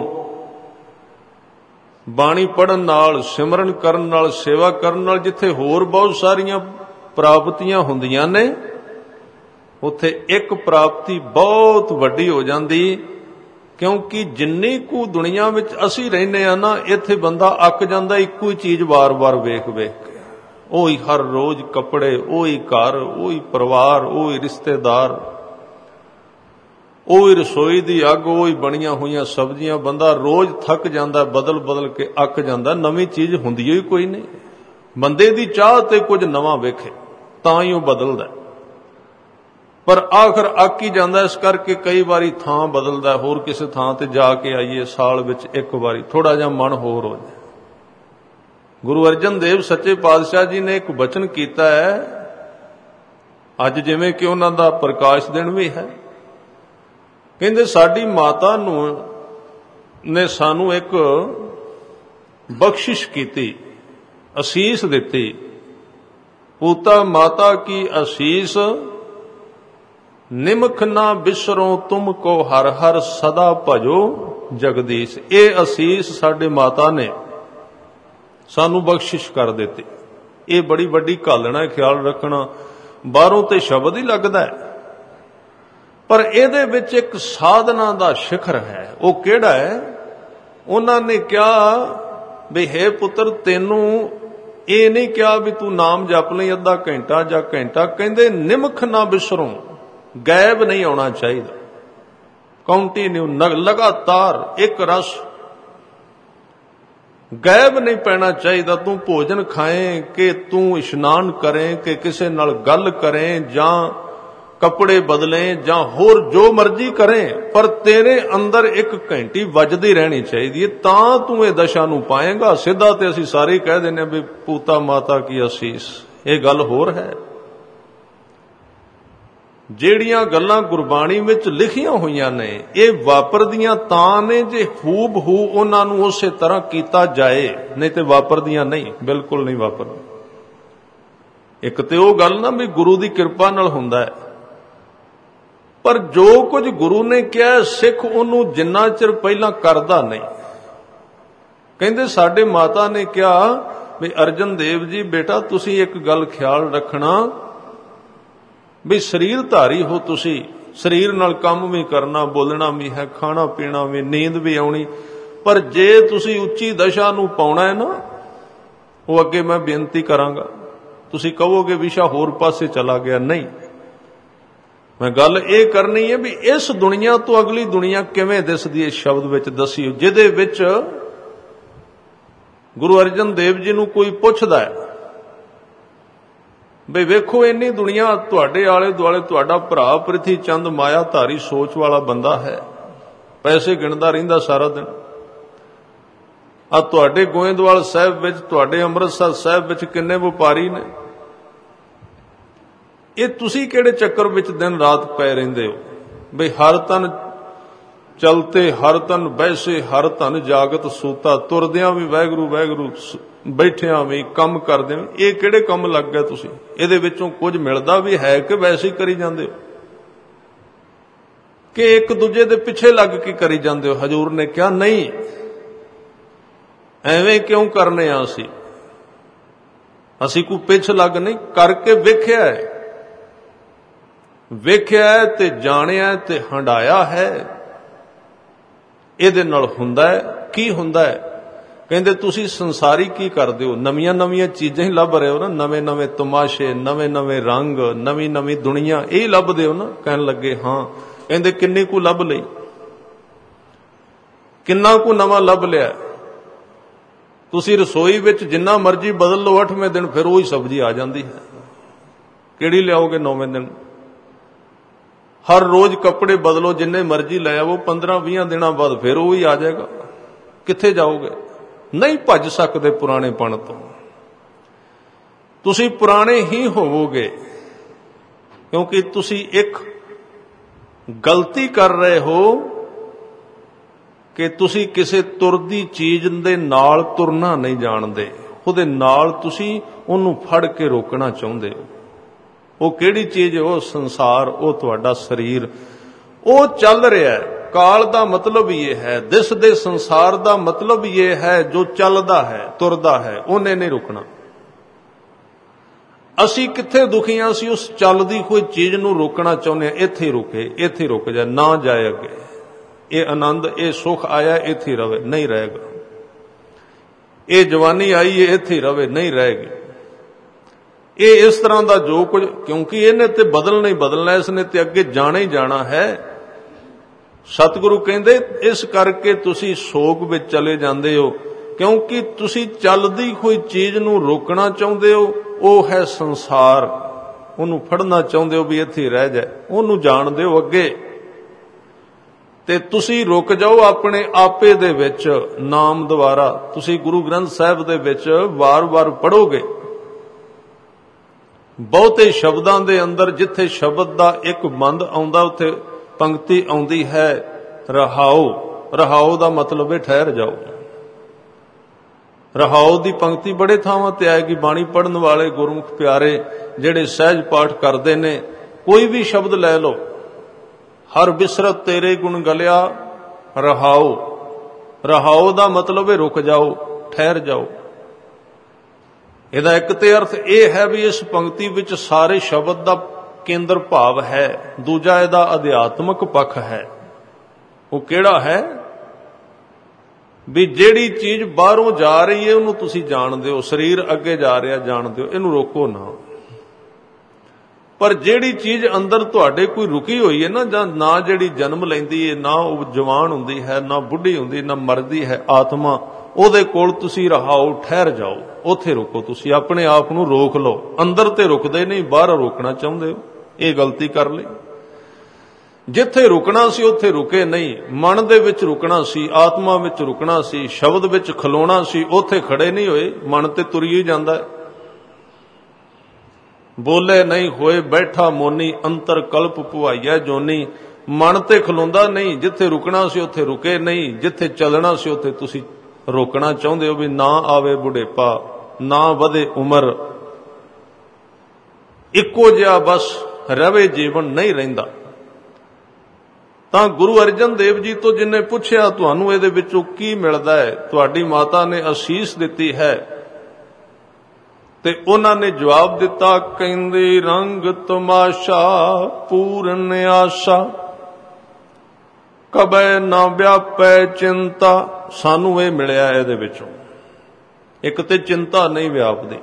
Speaker 1: बाणी पढ़न नाल, सिमरन करन नाल, सेवा करन नाल जिथे होर बहुत सारियां प्राप्तियां हुंदियां ने, उत्थे एक प्राप्ति बहुत वड्डी हो जांदी। क्योंकि जिन्नी कु दुनिया विच असीं रहने आ ना, इत्थे बंदा अक जांदा इक्को ही चीज वार वार वेख वेख के। ओही हर रोज कपड़े, ओही घर, ओही परिवार, ओही रिश्तेदार, ओही रसोई दी अग, ओही बणियां हुईयां सब्जियां, बंदा रोज थक जांदा, बदल बदल के अक जांदा। नवीं चीज हुंदी ही कोई नहीं। बंदे दी चाह ते कुछ नवां वेखे तां ही वो बदलदा, पर आखिर अक ही जांदा। इस करके कई बारी थां बदलदा, होर किसी थां ते जाके आईए साल विच एक बारी, थोड़ा जिहा मन होर हो जाए। गुरु अर्जन देव सच्चे पातशाह जी ने एक वचन कीता है, अज जिवें कि उन्हां दा प्रकाश दिन भी है। कहंदे साडी माता नूं ने सानू एक बख्शिश कीती, असीस दिती। पूता माता की असीस निमख ना बिसरो तुमको हर हर सदा भजो जगदीश। ये असीस साडे माता ने सानू बख्शिश कर देती। ये बड़ी वड्डी घालना है, ख्याल रखना। बाहरों ते शब्द ही लगदा है, पर इहदे विच एक साधना दा शिखर है। वो किहड़ा है? उन्हां ने कहा भी हे पुत्र, तेनू ये नहीं कहा भी तू नाम जप लई अद्धा घंटा जां घंटा। कहंदे निमख ना बिसरों, गैब नहीं आना चाहिए, कंटिन्यू लगातार एक रस, गैब नहीं पैना चाहिए। तू भोजन खाएं कि तू इशनान करें कि किसी नाल गल करें जां कपड़े बदलें जां होर जो मर्जी करें, पर तेरे अंदर एक घंटी वजदी रहनी चाहिए, तां तू ये दशा नूं पाएगा। सीधा ते असीं सारे कह देने भी पूता माता की असीस, ये गल होर है। ਜਿਹੜੀਆਂ ਗੱਲਾਂ ਗੁਰਬਾਣੀ ਵਿੱਚ ਲਿਖੀਆਂ ਹੋਈਆਂ ਨੇ ਇਹ ਵਾਪਰਦੀਆਂ ਤਾਂ ਨੇ ਜੇ ਹੂਬ ਹੂ ਉਹਨਾਂ ਨੂੰ ਉਸੇ ਤਰ੍ਹਾਂ ਕੀਤਾ ਜਾਏ, ਨਹੀਂ ਤੇ ਵਾਪਰਦੀਆਂ ਨਹੀਂ, ਬਿਲਕੁਲ ਨਹੀਂ ਵਾਪਰਦੀਆਂ। ਇੱਕ ਤੇ ਉਹ ਗੱਲ ਨਾ ਵੀ ਗੁਰੂ ਦੀ ਕਿਰਪਾ ਨਾਲ ਹੁੰਦਾ ਹੈ, ਪਰ ਜੋ ਕੁਝ ਗੁਰੂ ਨੇ ਕਿਹਾ ਸਿੱਖ ਉਹਨੂੰ ਜਿੰਨਾ ਚਿਰ ਪਹਿਲਾਂ ਕਰਦਾ ਨਹੀਂ। ਕਹਿੰਦੇ ਸਾਡੇ ਮਾਤਾ ਨੇ ਕਿਹਾ ਵੀ ਅਰਜਨ ਦੇਵ ਜੀ ਬੇਟਾ ਤੁਸੀਂ ਇੱਕ ਗੱਲ ਖਿਆਲ ਰੱਖਣਾ ਵੀ ਸਰੀਰ ਧਾਰੀ ਹੋ ਤੁਸੀਂ, ਸਰੀਰ ਨਾਲ ਕੰਮ ਵੀ ਕਰਨਾ, ਬੋਲਣਾ ਵੀ ਹੈ, ਖਾਣਾ ਪੀਣਾ ਵੀ, ਨੀਂਦ ਵੀ ਆਉਣੀ, ਪਰ ਜੇ ਤੁਸੀਂ ਉੱਚੀ ਦਸ਼ਾ ਨੂੰ ਪਾਉਣਾ ਹੈ ਨਾ, ਉਹ ਅੱਗੇ ਮੈਂ ਬੇਨਤੀ ਕਰਾਂਗਾ, ਤੁਸੀਂ ਕਹੋਗੇ ਵਿਸ਼ਾ ਹੋਰ ਪਾਸੇ ਚਲਾ ਗਿਆ। ਨਹੀਂ, ਮੈਂ ਗੱਲ ਇਹ ਕਰਨੀ ਹੈ ਵੀ ਇਸ ਦੁਨੀਆ ਤੋਂ ਅਗਲੀ ਦੁਨੀਆ ਕਿਵੇਂ ਦਿਸਦੀ ਹੈ, ਸ਼ਬਦ ਵਿੱਚ ਦੱਸਿਓ। ਜਿਹਦੇ ਵਿੱਚ ਗੁਰੂ ਅਰਜਨ ਦੇਵ ਜੀ ਨੂੰ ਕੋਈ ਪੁੱਛਦਾ ਹੈ ਬਈ ਵੇਖੋ ਇੰਨੀ ਦੁਨੀਆ ਤੁਹਾਡੇ ਆਲੇ ਦੁਆਲੇ, ਤੁਹਾਡਾ ਭਰਾ ਪ੍ਰਿਥੀ ਚੰਦ ਮਾਇਆ ਧਾਰੀ ਸੋਚ ਵਾਲਾ ਬੰਦਾ ਹੈ, ਪੈਸੇ ਗਿਣਦਾ ਰਹਿੰਦਾ ਸਾਰਾ ਦਿਨ। ਆ ਤੁਹਾਡੇ ਗੋਇੰਦਵਾਲ ਸਾਹਿਬ ਵਿੱਚ, ਤੁਹਾਡੇ ਅੰਮ੍ਰਿਤਸਰ ਸਾਹਿਬ ਵਿੱਚ ਕਿੰਨੇ ਵਪਾਰੀ ਨੇ, ਇਹ ਤੁਸੀਂ ਕਿਹੜੇ ਚੱਕਰ ਵਿੱਚ ਦਿਨ ਰਾਤ ਪੈ ਰਹਿੰਦੇ ਹੋ ਬਈ ਹਰ ਤਨ ਚਲਤੇ ਹਰ ਤਨ ਬੈਸੇ ਹਰ ਧਨ ਜਾਗਤ ਸੂਤਾ, ਤੁਰਦਿਆਂ ਵੀ ਵਾਹਿਗੁਰੂ ਵਾਹਿਗੁਰੂ, ਬੈਠਿਆਂ ਵੀ, ਕੰਮ ਕਰਦਿਆਂ ਵੀ। ਇਹ ਕਿਹੜੇ ਕੰਮ ਲੱਗ ਗਏ ਤੁਸੀਂ? ਇਹਦੇ ਵਿੱਚੋਂ ਕੁਝ ਮਿਲਦਾ ਵੀ ਹੈ ਕਿ ਵੈਸੇ ਹੀ ਕਰੀ ਜਾਂਦੇ ਹੋ, ਕਿ ਇੱਕ ਦੂਜੇ ਦੇ ਪਿੱਛੇ ਲੱਗ ਕੇ ਕਰੀ ਜਾਂਦੇ ਹੋ? ਹਜ਼ੂਰ ਨੇ ਕਿਹਾ ਨਹੀਂ, ਐਵੇਂ ਕਿਉਂ ਕਰਨੇ ਆ ਅਸੀਂ ਅਸੀਂ ਕੋਈ ਪਿੱਛ ਲੱਗ ਨਹੀਂ, ਕਰਕੇ ਵੇਖਿਆ ਹੈ, ਵੇਖਿਆ ਤੇ ਜਾਣਿਆ ਤੇ ਹੰਡਾਇਆ ਹੈ। ਇਹਦੇ ਨਾਲ ਹੁੰਦਾ ਹੈ ਕੀ ਹੁੰਦਾ ਹੈ? ਕਹਿੰਦੇ ਤੁਸੀਂ ਸੰਸਾਰੀ ਕੀ ਕਰਦੇ ਹੋ? ਨਵੀਆਂ ਨਵੀਆਂ ਚੀਜ਼ਾਂ ਹੀ ਲੱਭ ਰਹੇ ਹੋ ਨਾ, ਨਵੇਂ ਨਵੇਂ ਤਮਾਸ਼ੇ, ਨਵੇਂ ਨਵੇਂ ਰੰਗ, ਨਵੀਂ ਨਵੀਂ ਦੁਨੀਆ, ਇਹ ਲੱਭਦੇ ਹੋ ਨਾ। ਕਹਿਣ ਲੱਗੇ ਹਾਂ। ਕਹਿੰਦੇ ਕਿੰਨੀ ਕੁ ਲੱਭ ਲਈ, ਕਿੰਨਾ ਕੁ ਨਵਾਂ ਲੱਭ ਲਿਆ? ਤੁਸੀਂ ਰਸੋਈ ਵਿੱਚ ਜਿੰਨਾ ਮਰਜ਼ੀ ਬਦਲ ਲਓ, ਅੱਠਵੇਂ ਦਿਨ ਫਿਰ ਉਹੀ ਸਬਜ਼ੀ ਆ ਜਾਂਦੀ ਹੈ। ਕਿਹੜੀ ਲਿਆਓਗੇ ਨੌਵੇਂ ਦਿਨ? ਹਰ ਰੋਜ਼ ਕੱਪੜੇ ਬਦਲੋ, ਜਿੰਨੇ ਮਰਜ਼ੀ ਲੈ ਆਵੋ, ਪੰਦਰਾਂ ਵੀਹਾਂ ਦਿਨਾਂ ਬਾਅਦ ਫਿਰ ਉਹੀ ਆ ਜਾਏਗਾ। ਕਿੱਥੇ ਜਾਓਗੇ? ਨਹੀਂ ਭੱਜ ਸਕਦੇ ਪੁਰਾਣੇਪਣ ਤੋਂ। ਤੁਸੀਂ ਪੁਰਾਣੇ ਹੀ ਹੋਵੋਗੇ, ਕਿਉਂਕਿ ਤੁਸੀਂ ਇੱਕ ਗਲਤੀ ਕਰ ਰਹੇ ਹੋ ਕਿ ਤੁਸੀਂ ਕਿਸੇ ਤੁਰਦੀ ਚੀਜ਼ ਦੇ ਨਾਲ ਤੁਰਨਾ ਨਹੀਂ ਜਾਣਦੇ, ਉਹਦੇ ਨਾਲ ਤੁਸੀਂ ਉਹਨੂੰ ਫੜ ਕੇ ਰੋਕਣਾ ਚਾਹੁੰਦੇ ਹੋ। ਉਹ ਕਿਹੜੀ ਚੀਜ਼? ਉਹ ਸੰਸਾਰ, ਉਹ ਤੁਹਾਡਾ ਸਰੀਰ, ਉਹ ਚੱਲ ਰਿਹਾ ਹੈ। ਕਾਲ ਦਾ ਮਤਲਬ ਇਹ ਹੈ, ਦਿਸ ਦੇ ਸੰਸਾਰ ਦਾ ਮਤਲਬ ਇਹ ਹੈ, ਜੋ ਚੱਲਦਾ ਹੈ, ਤੁਰਦਾ ਹੈ, ਉਹਨੇ ਨਹੀਂ ਰੁਕਣਾ। ਅਸੀਂ ਕਿੱਥੇ ਦੁਖੀ ਹਾਂ? ਅਸੀਂ ਉਸ ਚੱਲਦੀ ਕੋਈ ਚੀਜ਼ ਨੂੰ ਰੋਕਣਾ ਚਾਹੁੰਦੇ ਹਾਂ। ਇੱਥੇ ਰੁਕੇ, ਇੱਥੇ ਰੁਕ ਜਾ, ਨਾ ਜਾਏ ਅੱਗੇ। ਇਹ ਆਨੰਦ, ਇਹ ਸੁੱਖ ਆਇਆ, ਇੱਥੇ ਰਵੇ, ਨਹੀਂ ਰਹੇਗਾ। ਇਹ ਜਵਾਨੀ ਆਈ ਹੈ, ਇੱਥੇ ਰਵੇ, ਨਹੀਂ ਰਹੇਗੀ। ਇਹ ਇਸ ਤਰ੍ਹਾਂ ਦਾ ਜੋ ਕੁਝ, ਕਿਉਂਕਿ ਇਹਨੇ ਤੇ ਬਦਲਣਾ ਹੀ ਬਦਲਣਾ, ਇਸਨੇ ਤੇ ਅੱਗੇ ਜਾਣਾ ਹੀ ਜਾਣਾ ਹੈ। ਸਤਿਗੁਰੂ ਕਹਿੰਦੇ ਇਸ ਕਰਕੇ ਤੁਸੀਂ ਸੋਗ ਵਿੱਚ ਚਲੇ ਜਾਂਦੇ ਹੋ, ਕਿਉਂਕਿ ਤੁਸੀਂ ਚੱਲਦੀ ਕੋਈ ਚੀਜ਼ ਨੂੰ ਰੋਕਣਾ ਚਾਹੁੰਦੇ ਹੋ। ਉਹ ਹੈ ਸੰਸਾਰ, ਉਹਨੂੰ ਫੜਨਾ ਚਾਹੁੰਦੇ ਹੋ ਵੀ ਇੱਥੇ ਰਹਿ ਜਾਏ, ਉਹਨੂੰ ਜਾਣਦੇ ਹੋ ਅੱਗੇ, ਤੇ ਤੁਸੀਂ ਰੁਕ ਜਾਓ ਆਪਣੇ ਆਪੇ ਦੇ ਵਿੱਚ। ਨਾਮ ਦੁਆਰਾ ਤੁਸੀਂ ਗੁਰੂ ਗ੍ਰੰਥ ਸਾਹਿਬ ਦੇ ਵਿੱਚ ਵਾਰ-ਵਾਰ ਪੜ੍ਹੋਗੇ, ਬਹੁਤੇ ਸ਼ਬਦਾਂ ਦੇ ਅੰਦਰ ਜਿੱਥੇ ਸ਼ਬਦ ਦਾ ਇੱਕ ਬੰਦ ਆਉਂਦਾ, ਉੱਥੇ ਪੰਕਤੀ ਆਉਂਦੀ ਹੈ ਰਹਾਉ। ਰਹਾਉ ਦਾ ਮਤਲਬ ਹੈ ਠਹਿਰ ਜਾਓ। ਰਹਾਉ ਦੀ ਪੰਕਤੀ ਬੜੇ ਥਾਵਾਂ ਤੇ ਆਏਗੀ। ਬਾਣੀ ਪੜ੍ਹਨ ਵਾਲੇ ਗੁਰਮੁਖ ਪਿਆਰੇ ਜਿਹੜੇ ਸਹਿਜ ਪਾਠ ਕਰਦੇ ਨੇ, ਕੋਈ ਵੀ ਸ਼ਬਦ ਲੈ ਲਓ, ਹਰ ਬਿਸਰਤ ਤੇਰੇ ਗੁਣ ਗਲਿਆ ਰਹਾਉ। ਰਹਾਉ ਦਾ ਮਤਲਬ ਹੈ ਰੁਕ ਜਾਓ, ਠਹਿਰ ਜਾਓ। ਇਹਦਾ ਇੱਕ ਤੇ ਅਰਥ ਇਹ ਹੈ ਵੀ ਇਸ ਪੰਕਤੀ ਵਿੱਚ ਸਾਰੇ ਸ਼ਬਦ ਦਾ ਕੇਂਦਰ ਭਾਵ ਹੈ। ਦੂਜਾ ਇਹਦਾ ਅਧਿਆਤਮਕ ਪੱਖ ਹੈ। ਉਹ ਕਿਹੜਾ ਹੈ? ਵੀ ਜਿਹੜੀ ਚੀਜ਼ ਬਾਹਰੋਂ ਜਾ ਰਹੀ ਹੈ ਉਹਨੂੰ ਤੁਸੀਂ ਜਾਣਦੇ ਹੋ, ਸਰੀਰ ਅੱਗੇ ਜਾ ਰਿਹਾ ਜਾਣਦੇ ਹੋ, ਇਹਨੂੰ ਰੋਕੋ ਨਾ। ਪਰ ਜਿਹੜੀ ਚੀਜ਼ ਅੰਦਰ ਤੁਹਾਡੇ ਕੋਈ ਰੁਕੀ ਹੋਈ ਹੈ ਨਾ, ਜਾਂ ਨਾ ਜਿਹੜੀ ਜਨਮ ਲੈਂਦੀ ਹੈ, ਨਾ ਉਹ ਜਵਾਨ ਹੁੰਦੀ ਹੈ, ਨਾ ਬੁੱਢੀ ਹੁੰਦੀ, ਨਾ ਮਰਦੀ ਹੈ ਆਤਮਾ, ਉਹਦੇ ਕੋਲ ਤੁਸੀਂ ਰਹਾਓ, ਠਹਿਰ ਜਾਓ, ਉੱਥੇ ਰੁਕੋ। ਤੁਸੀਂ ਆਪਣੇ ਆਪ ਨੂੰ ਰੋਕ ਲਓ। ਅੰਦਰ ਤੇ ਰੁਕਦੇ ਨਹੀਂ, ਬਾਹਰ ਰੋਕਣਾ ਚਾਹੁੰਦੇ ਹੋ, ਇਹ ਗਲਤੀ ਕਰ ਲਈ। ਜਿੱਥੇ ਰੁਕਣਾ ਸੀ ਉੱਥੇ ਰੁਕੇ ਨਹੀਂ। ਮਨ ਦੇ ਵਿੱਚ ਰੁਕਣਾ ਸੀ, ਆਤਮਾ ਵਿੱਚ ਰੁਕਣਾ ਸੀ, ਸ਼ਬਦ ਵਿੱਚ ਖਲੋਣਾ ਸੀ, ਉੱਥੇ ਖੜੇ ਨਹੀਂ ਹੋਏ। ਮਨ ਤੇ ਤੁਰੀ ਹੀ ਜਾਂਦਾ ਹੈ। ਬੋਲੇ ਨਹੀਂ ਹੋਏ ਬੈਠਾ ਮੋਨੀ, ਅੰਤਰ ਕਲਪ ਭੁਆਈਐ ਜੋਨੀ। ਮਨ ਤੇ ਖਲੋਂਦਾ ਨਹੀਂ, ਜਿੱਥੇ ਰੁਕਣਾ ਸੀ ਉੱਥੇ ਰੁਕੇ ਨਹੀਂ, ਜਿੱਥੇ ਚੱਲਣਾ ਸੀ ਉੱਥੇ ਤੁਸੀਂ ਰੋਕਣਾ ਚਾਹੁੰਦੇ ਹੋ ਵੀ ਨਾ ਆਵੇ ਬੁਢੇਪਾ, ਨਾ ਵਧੇ ਉਮਰ, ਇੱਕੋ ਜਿਹਾ ਬਸ ਰਵੇ ਜੀਵਨ ਨਹੀਂ ਰਹਿੰਦਾ। ਤਾਂ ਗੁਰੂ ਅਰਜਨ ਦੇਵ ਜੀ ਤੋਂ ਜਿਨਨੇ ਪੁੱਛਿਆ ਤੁਹਾਨੂੰ ਇਹਦੇ ਵਿੱਚੋਂ ਕੀ ਮਿਲਦਾ ਹੈ, ਤੁਹਾਡੀ ਮਾਤਾ ਨੇ ਅਸੀਸ ਦਿੱਤੀ ਹੈ, ਤੇ ਉਹਨਾਂ ਨੇ ਜਵਾਬ ਦਿੱਤਾ, ਕਹਿੰਦੇ ਰੰਗ ਤਮਾਸ਼ਾ ਪੂਰਨ ਆਸ਼ਾ, ਕਬੈ ਨਾ ਵਿਆਪੈ ਚਿੰਤਾ। ਸਾਨੂੰ ਇਹ ਮਿਲਿਆ ਇਹਦੇ ਵਿੱਚੋਂ, ਇੱਕ ਤੇ ਚਿੰਤਾ ਨਹੀਂ ਵਿਆਪਦੀ।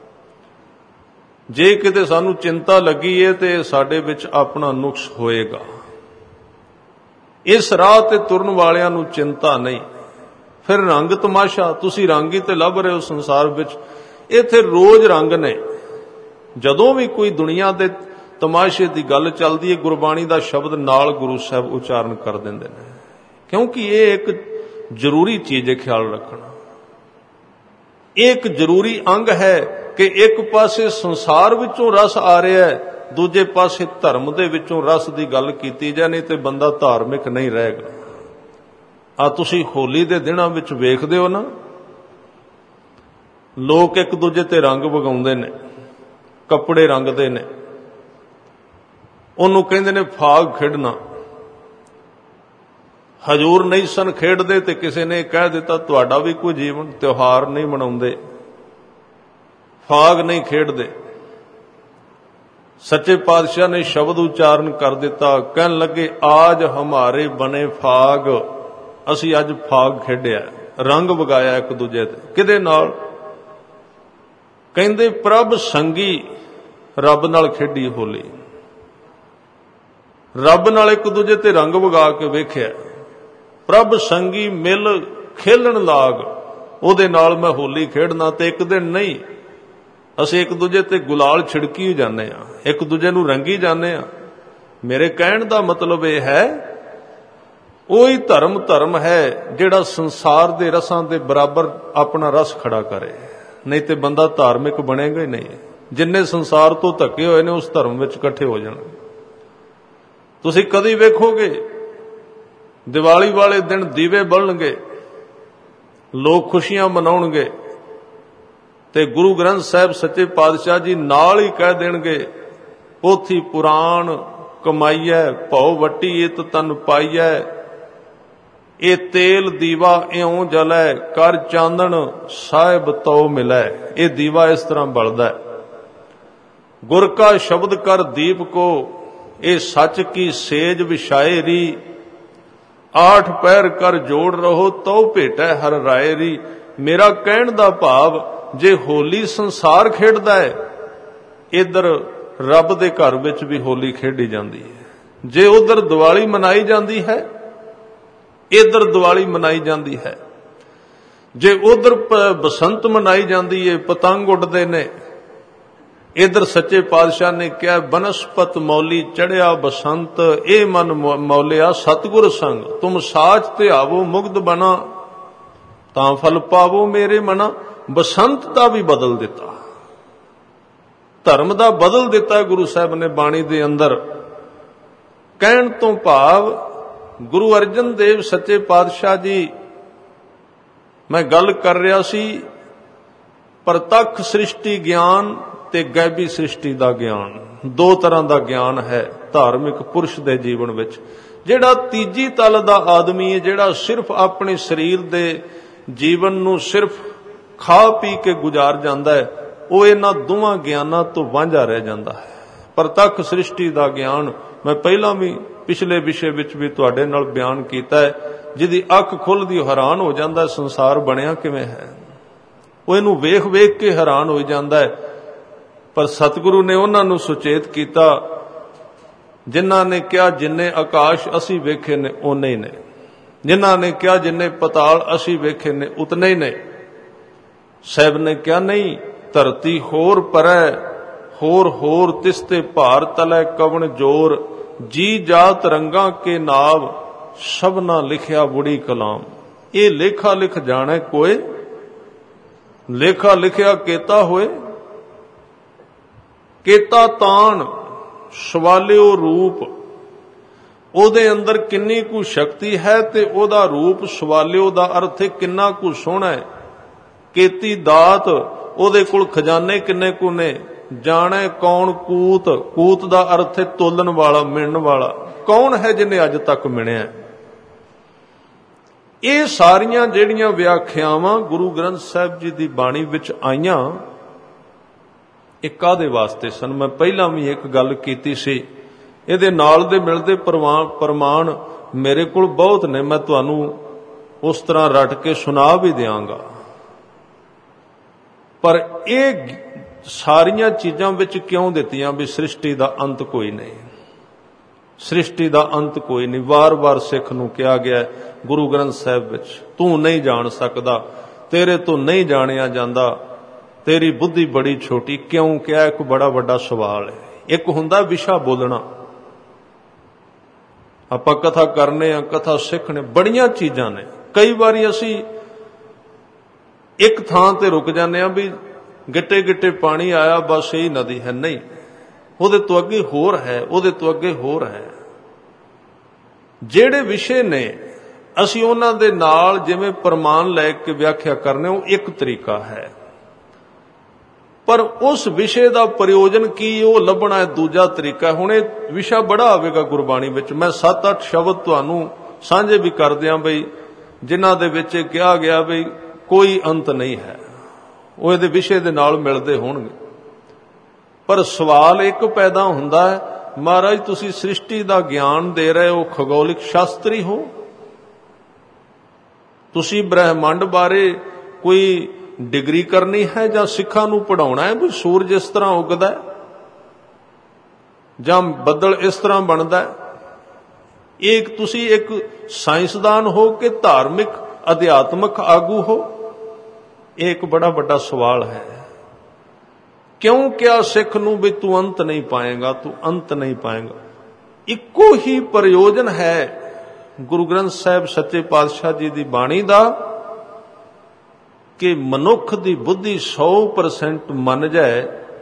Speaker 1: ਜੇ ਕਿਤੇ ਸਾਨੂੰ ਚਿੰਤਾ ਲੱਗੀ ਏ ਤੇ ਸਾਡੇ ਵਿੱਚ ਆਪਣਾ ਨੁਕਸ ਹੋਏਗਾ। ਇਸ ਰਾਹ ਤੇ ਤੁਰਨ ਵਾਲਿਆਂ ਨੂੰ ਚਿੰਤਾ ਨਹੀਂ। ਫਿਰ ਰੰਗ ਤਮਾਸ਼ਾ, ਤੁਸੀਂ ਰੰਗ ਹੀ ਤੇ ਲੱਭ ਰਹੇ ਹੋ ਸੰਸਾਰ ਵਿੱਚ। ਇੱਥੇ ਰੋਜ਼ ਰੰਗ ਨੇ। ਜਦੋਂ ਵੀ ਕੋਈ ਦੁਨੀਆ ਦੇ ਤਮਾਸ਼ੇ ਦੀ ਗੱਲ ਚੱਲਦੀ ਹੈ, ਗੁਰਬਾਣੀ ਦਾ ਸ਼ਬਦ ਨਾਲ ਗੁਰੂ ਸਾਹਿਬ ਉਚਾਰਨ ਕਰ ਦਿੰਦੇ ਨੇ, ਕਿਉਂਕਿ ਇਹ ਇੱਕ ਜ਼ਰੂਰੀ ਚੀਜ਼ ਹੈ ਖਿਆਲ ਰੱਖਣਾ। ਇਹ ਇੱਕ ਜ਼ਰੂਰੀ ਅੰਗ ਹੈ ਕਿ ਇੱਕ ਪਾਸੇ ਸੰਸਾਰ ਵਿੱਚੋਂ ਰਸ ਆ ਰਿਹਾ ਹੈ, ਦੂਜੇ ਪਾਸੇ ਧਰਮ ਦੇ ਵਿੱਚੋਂ ਰਸ ਦੀ ਗੱਲ ਕੀਤੀ ਜਾਏ, ਨਹੀਂ ਤੇ ਬੰਦਾ ਧਾਰਮਿਕ ਨਹੀਂ ਰਹੇਗਾ। ਆ ਤੁਸੀਂ ਹੋਲੀ ਦੇ ਦਿਨਾਂ ਵਿੱਚ ਵੇਖਦੇ ਹੋ ਨਾ, ਲੋਕ ਇੱਕ ਦੂਜੇ ਤੇ ਰੰਗ ਵਗਾਉਂਦੇ ਨੇ, ਕੱਪੜੇ ਰੰਗਦੇ ਨੇ, ਉਹਨੂੰ ਕਹਿੰਦੇ ਨੇ ਫਾਗ ਖੇਡਣਾ। ਹਜੂਰ ਨਹੀਂ ਸਨ ਖੇਡਦੇ ਤੇ ਕਿਸੇ ਨੇ ਕਹਿ ਦਿੱਤਾ ਤੁਹਾਡਾ ਵੀ ਕੋਈ ਜੀਵਨ ਤਿਉਹਾਰ ਨਹੀਂ ਮਨਾਉਂਦੇ, ਫਾਗ ਨਹੀਂ ਖੇਡਦੇ। ਸੱਚੇ ਪਾਤਸ਼ਾਹ ਨੇ ਸ਼ਬਦ ਉਚਾਰਨ ਕਰ ਦਿੱਤਾ, ਕਹਿਣ ਲੱਗੇ ਆਜ ਹਮਾਰੇ ਬਨੇ ਫਾਗ, ਅਸੀਂ ਅੱਜ ਫਾਗ ਖੇਡਿਆ, ਰੰਗ ਵਗਾਇਆ ਇੱਕ ਦੂਜੇ ਤੇ। ਕਿਹਦੇ ਨਾਲ? ਕਹਿੰਦੇ ਪ੍ਰਭ ਸੰਗੀ, ਰੱਬ ਨਾਲ ਖੇਡੀ ਹੋਲੀ। ਰੱਬ ਨਾਲ ਇੱਕ ਦੂਜੇ ਤੇ ਰੰਗ ਵਗਾ ਕੇ ਵੇਖਿਆ। ਪ੍ਰਭ ਸੰਗੀ ਮਿਲ ਖੇਲਣ ਲਾਗ, ਉਹਦੇ ਨਾਲ ਮੈਂ ਹੋਲੀ ਖੇਡਣਾ। ਤੇ ਇੱਕ ਦਿਨ ਨਹੀਂ, ਅਸੀਂ ਇੱਕ ਦੂਜੇ ਤੇ ਗੁਲਾਲ ਛਿੜਕੀ ਹੀ ਜਾਂਦੇ ਆ, ਇੱਕ ਦੂਜੇ ਨੂੰ ਰੰਗੀ ਜਾਂਦੇ ਆ। ਮੇਰੇ ਕਹਿਣ ਦਾ ਮਤਲਬ ਇਹ ਹੈ, ਉਹੀ ਧਰਮ ਧਰਮ ਹੈ ਜਿਹੜਾ ਸੰਸਾਰ ਦੇ ਰਸਾਂ ਦੇ ਬਰਾਬਰ ਆਪਣਾ ਰਸ ਖੜਾ ਕਰੇ, ਨਹੀਂ ਤੇ ਬੰਦਾ ਧਾਰਮਿਕ ਬਣੇਗਾ ਹੀ ਨਹੀਂ। ਜਿੰਨੇ ਸੰਸਾਰ ਤੋਂ ਧੱਕੇ ਹੋਏ ਨੇ ਉਸ ਧਰਮ ਵਿੱਚ ਇਕੱਠੇ ਹੋ ਜਾਣਗੇ। ਤੁਸੀਂ ਕਦੀ ਵੇਖੋਗੇ ਦੀਵਾਲੀ ਵਾਲੇ ਦਿਨ ਦੀਵੇ ਬਲਣਗੇ, ਲੋਕ ਖੁਸ਼ੀਆਂ ਮਨਾਉਣਗੇ, ਤੇ ਗੁਰੂ ਗ੍ਰੰਥ ਸਾਹਿਬ ਸੱਚੇ ਪਾਤਸ਼ਾਹ ਜੀ ਨਾਲ ਹੀ ਕਹਿ ਦੇਣਗੇ, ਪੋਥੀ ਪੁਰਾਣ ਕਮਾਈਐ ਭਉ ਵੱਟੀ ਇਤ ਤਨ ਪਾਈਐ, ਇਹ ਤੇਲ ਦੀਵਾ ਇਉਂ ਜਲੈ ਕਰ ਚਾਨਣ ਸਾਹਿਬ ਤਉ ਮਿਲੈ। ਇਹ ਦੀਵਾ ਇਸ ਤਰ੍ਹਾਂ ਬਲਦਾ ਹੈ। ਗੁਰ ਕਾ ਸ਼ਬਦ ਕਰ ਦੀਪ ਕੋ, ਇਹ ਸੱਚ ਕੀ ਸੇਜ ਵਿਛਾਏ ਰੀ, ਆਠ ਪੈਰ ਕਰ ਜੋੜ ਰਹੋ ਤਉ ਭੇਟੈ ਹਰ ਰਾਏ ਰੀ। ਮੇਰਾ ਕਹਿਣ ਦਾ ਭਾਵ, ਜੇ ਹੋਲੀ ਸੰਸਾਰ ਖੇਡਦਾ ਹੈ, ਇੱਧਰ ਰੱਬ ਦੇ ਘਰ ਵਿੱਚ ਵੀ ਹੋਲੀ ਖੇਡੀ ਜਾਂਦੀ ਹੈ। ਜੇ ਉਧਰ ਦੀਵਾਲੀ ਮਨਾਈ ਜਾਂਦੀ ਹੈ, ਇੱਧਰ ਦੀਵਾਲੀ ਮਨਾਈ ਜਾਂਦੀ ਹੈ। ਜੇ ਉਧਰ ਬਸੰਤ ਮਨਾਈ ਜਾਂਦੀ ਹੈ, ਪਤੰਗ ਉੱਡਦੇ ਨੇ, ਇੱਧਰ ਸੱਚੇ ਪਾਤਸ਼ਾਹ ਨੇ ਕਿਹਾ ਬਨਸਪਤ ਮੌਲੀ ਚੜਿਆ ਬਸੰਤ, ਇਹ ਮਨ ਮੌਲਿਆ ਸਤਿਗੁਰ ਸੰਗ, ਤੁਮ ਸਾਚ ਤੇ ਆਵੋ ਮੁਗਧ ਬਣਾ, ਤਾਂ ਫਲ ਪਾਵੋ ਮੇਰੇ ਮਨਾ। ਬਸੰਤ ਦਾ ਵੀ ਬਦਲ ਦਿੱਤਾ, ਧਰਮ ਦਾ ਬਦਲ ਦਿੱਤਾ ਗੁਰੂ ਸਾਹਿਬ ਨੇ ਬਾਣੀ ਦੇ ਅੰਦਰ। ਕਹਿਣ ਤੋਂ ਭਾਵ ਗੁਰੂ ਅਰਜਨ ਦੇਵ ਸੱਚੇ ਪਾਤਸ਼ਾਹ ਜੀ, ਮੈਂ ਗੱਲ ਕਰ ਰਿਹਾ ਸੀ ਪ੍ਰਤੱਖ ਸ੍ਰਿਸ਼ਟੀ ਗਿਆਨ ਤੇ ਗੈਬੀ ਸ੍ਰਿਸ਼ਟੀ ਦਾ ਗਿਆਨ। ਦੋ ਤਰ੍ਹਾਂ ਦਾ ਗਿਆਨ ਹੈ ਧਾਰਮਿਕ ਪੁਰਸ਼ ਦੇ ਜੀਵਨ ਵਿੱਚ। ਜਿਹੜਾ ਤੀਜੀ ਤਲ ਦਾ ਆਦਮੀ ਹੈ, ਜਿਹੜਾ ਸਿਰਫ ਆਪਣੇ ਸਰੀਰ ਦੇ ਜੀਵਨ ਨੂੰ ਸਿਰਫ ਖਾ ਪੀ ਕੇ ਗੁਜ਼ਾਰ ਜਾਂਦਾ ਹੈ, ਉਹ ਇਹਨਾਂ ਦੋਵਾਂ ਗਿਆਨਾਂ ਤੋਂ ਵਾਂਝਾ ਰਹਿ ਜਾਂਦਾ ਹੈ। ਪ੍ਰਤੱਖ ਸ੍ਰਿਸ਼ਟੀ ਦਾ ਗਿਆਨ ਮੈਂ ਪਹਿਲਾਂ ਵੀ ਪਿਛਲੇ ਵਿਸ਼ੇ ਵਿੱਚ ਵੀ ਤੁਹਾਡੇ ਨਾਲ ਬਿਆਨ ਕੀਤਾ ਹੈ, ਜਿਹਦੀ ਅੱਖ ਖੁੱਲਦੀ ਹੈਰਾਨ ਹੋ ਜਾਂਦਾ ਸੰਸਾਰ ਬਣਿਆ ਕਿਵੇਂ ਹੈ। ਉਹ ਇਹਨੂੰ ਵੇਖ ਵੇਖ ਕੇ ਹੈਰਾਨ ਹੋ ਜਾਂਦਾ ਹੈ। ਪਰ ਸਤਿਗੁਰੂ ਨੇ ਉਹਨਾਂ ਨੂੰ ਸੁਚੇਤ ਕੀਤਾ, ਜਿਨ੍ਹਾਂ ਨੇ ਕਿਹਾ ਜਿੰਨੇ ਆਕਾਸ਼ ਅਸੀਂ ਵੇਖੇ ਨੇ ਓਨੇ ਹੀ ਨੇ, ਜਿਨ੍ਹਾਂ ਨੇ ਕਿਹਾ ਜਿੰਨੇ ਪਤਾਲ ਅਸੀਂ ਵੇਖੇ ਨੇ ਉਤਨੇ ਹੀ ਨੇ। ਸਾਹਿਬ ਨੇ ਕਿਹਾ ਨਹੀਂ, ਧਰਤੀ ਹੋਰ ਪਰੈ ਹੋਰ ਹੋਰ ਤਿਸ ਤੇ ਭਾਰ ਤਲੈ ਕਵਣ ਜੋਰ, ਜੀ ਜਾਤ ਰੰਗਾਂ ਕੇ ਨਾਵ ਸਭਨਾ ਲਿਖਿਆ ਬੁੜੀ ਕਲਾਮ। ਇਹ ਲੇਖਾ ਲਿਖ ਜਾਣੈ ਕੋਏ, ਲੇਖਾ ਲਿਖਿਆ ਕੀਤਾ ਹੋਏ। केता तान सवालिओ रूप, ਉਹਦੇ ਅੰਦਰ ਕਿੰਨੀ ਕੁ ਸ਼ਕਤੀ ਹੈ ਤੇ ਉਹਦਾ ਰੂਪ ਸਵਾਲਿਓ ਦਾ ਅਰਥ ਹੈ ਕਿੰਨਾ ਕੁ ਸੋਹਣਾ ਹੈ। ਕੀਤੀ ਦਾਤ, ਉਹਦੇ ਕੋਲ ਖਜ਼ਾਨੇ ਕਿੰਨੇ ਕੁ ਨੇ। ਜਾਣੇ ਕੌਣ ਕੂਤ, ਕੂਤ ਦਾ ਅਰਥ ਹੈ ਤੋਲਣ ਵਾਲਾ, ਮਿਣਨ ਵਾਲਾ। ਕੌਣ ਹੈ ਜਿਹਨੇ ਅੱਜ ਤੱਕ ਮਿਣਿਆ। ਇਹ ਸਾਰੀਆਂ ਜਿਹੜੀਆਂ ਵਿਆਖਿਆਵਾਂ ਗੁਰੂ ਗ੍ਰੰਥ ਸਾਹਿਬ ਜੀ ਦੀ ਬਾਣੀ ਵਿੱਚ ਆਈਆਂ, ਇਹ ਕਾਹਦੇ ਵਾਸਤੇ ਸਨ। ਮੈਂ ਪਹਿਲਾਂ ਵੀ ਇੱਕ ਗੱਲ ਕੀਤੀ ਸੀ, ਇਹਦੇ ਨਾਲ ਦੇ ਮਿਲਦੇ ਪ੍ਰਮਾਣ ਮੇਰੇ ਕੋਲ ਬਹੁਤ ਨੇ, ਮੈਂ ਤੁਹਾਨੂੰ ਉਸ ਤਰ੍ਹਾਂ ਰੱਟ ਕੇ ਸੁਣਾ ਵੀ ਦਿਆਂਗਾ। ਪਰ ਇਹ ਸਾਰੀਆਂ ਚੀਜ਼ਾਂ ਵਿੱਚ ਕਿਉਂ ਦਿੱਤੀਆਂ ਵੀ ਸ੍ਰਿਸ਼ਟੀ ਦਾ ਅੰਤ ਕੋਈ ਨਹੀਂ, ਸ੍ਰਿਸ਼ਟੀ ਦਾ ਅੰਤ ਕੋਈ ਨਹੀਂ। ਵਾਰ-ਵਾਰ ਸਿੱਖ ਨੂੰ ਕਿਹਾ ਗਿਆ ਗੁਰੂ ਗ੍ਰੰਥ ਸਾਹਿਬ ਵਿੱਚ, ਤੂੰ ਨਹੀਂ ਜਾਣ ਸਕਦਾ, ਤੇਰੇ ਤੋਂ ਨਹੀਂ ਜਾਣਿਆ ਜਾਂਦਾ, ਤੇਰੀ ਬੁੱਧੀ ਬੜੀ ਛੋਟੀ। ਕਿਉਂ ਕਿਹਾ? ਇੱਕ ਬੜਾ ਵੱਡਾ ਸਵਾਲ ਹੈ। ਇੱਕ ਹੁੰਦਾ ਵਿਸ਼ਾ ਬੋਲਣਾ, ਆਪਾਂ ਕਥਾ ਕਰਨੇ ਆ, ਕਥਾ ਸਿੱਖਣੇ, ਬੜੀਆਂ ਚੀਜ਼ਾਂ ਨੇ। ਕਈ ਵਾਰੀ ਅਸੀਂ ਇੱਕ ਥਾਂ ਤੇ ਰੁਕ ਜਾਂਦੇ ਆ ਵੀ ਗਿੱਟੇ ਗਿੱਟੇ ਪਾਣੀ ਆਇਆ, ਬਸ ਇਹੀ ਨਦੀ ਹੈ। ਨਹੀਂ, ਉਹਦੇ ਤੋਂ ਅੱਗੇ ਹੋਰ ਹੈ, ਉਹਦੇ ਤੋਂ ਅੱਗੇ ਹੋਰ ਹੈ। ਜਿਹੜੇ ਵਿਸ਼ੇ ਨੇ ਅਸੀਂ ਉਹਨਾਂ ਦੇ ਨਾਲ ਜਿਵੇਂ ਪ੍ਰਮਾਣ ਲੈ ਕੇ ਵਿਆਖਿਆ ਕਰਨੇ, ਉਹ ਇੱਕ ਤਰੀਕਾ ਹੈ, ਪਰ ਉਸ ਵਿਸ਼ੇ ਦਾ ਪ੍ਰਯੋਜਨ ਕੀ ਉਹ ਲੱਭਣਾ ਹੈ ਦੂਜਾ ਤਰੀਕਾ। ਹੁਣ ਇਹ ਵਿਸ਼ਾ ਬੜਾ ਆਵੇਗਾ ਗੁਰਬਾਣੀ ਵਿੱਚ। ਮੈਂ ਸੱਤ ਅੱਠ ਸ਼ਬਦ ਤੁਹਾਨੂੰ ਸਾਂਝੇ ਵੀ ਕਰ ਦਿਆਂ ਬਈ, ਜਿਨ੍ਹਾਂ ਦੇ ਵਿੱਚ ਕਿਹਾ ਗਿਆ ਬਈ ਕੋਈ ਅੰਤ ਨਹੀਂ ਹੈ, ਉਹ ਇਹਦੇ ਵਿਸ਼ੇ ਦੇ ਨਾਲ ਮਿਲਦੇ ਹੋਣਗੇ। ਪਰ ਸਵਾਲ ਇੱਕ ਪੈਦਾ ਹੁੰਦਾ ਹੈ, ਮਹਾਰਾਜ ਤੁਸੀਂ ਸ੍ਰਿਸ਼ਟੀ ਦਾ ਗਿਆਨ ਦੇ ਰਹੇ ਹੋ, ਖਗੋਲਿਕ ਸ਼ਾਸਤਰੀ ਹੋ, ਤੁਸੀਂ ਬ੍ਰਹਿਮੰਡ ਬਾਰੇ ਕੋਈ ਡਿਗਰੀ ਕਰਨੀ ਹੈ ਜਾਂ ਸਿੱਖਾਂ ਨੂੰ ਪੜਾਉਣਾ ਹੈ ਵੀ ਸੂਰਜ ਇਸ ਤਰ੍ਹਾਂ ਉੱਗਦਾ ਹੈ ਜਾਂ ਬੱਦਲ ਇਸ ਤਰ੍ਹਾਂ ਬਣਦਾ ਹੈ। ਇਹ ਤੁਸੀਂ ਇੱਕ ਸਾਇੰਸਦਾਨ ਹੋ ਕਿ ਧਾਰਮਿਕ ਅਧਿਆਤਮਿਕ ਆਗੂ ਹੋ? ਇਹ ਇੱਕ ਬੜਾ ਵੱਡਾ ਸਵਾਲ ਹੈ। ਕਿਉਂ ਕਿਹਾ ਸਿੱਖ ਨੂੰ ਵੀ ਤੂੰ ਅੰਤ ਨਹੀਂ ਪਾਏਗਾ, ਤੂੰ ਅੰਤ ਨਹੀਂ ਪਾਏਗਾ? ਇੱਕੋ ਹੀ ਪ੍ਰਯੋਜਨ ਹੈ ਗੁਰੂ ਗ੍ਰੰਥ ਸਾਹਿਬ ਸੱਚੇ ਪਾਤਸ਼ਾਹ ਜੀ ਦੀ ਬਾਣੀ ਦਾ ਕਿ ਮਨੁੱਖ ਦੀ ਬੁੱਧੀ ਸੌ ਪਰਸੈਂਟ ਮੰਨ ਜਾਏ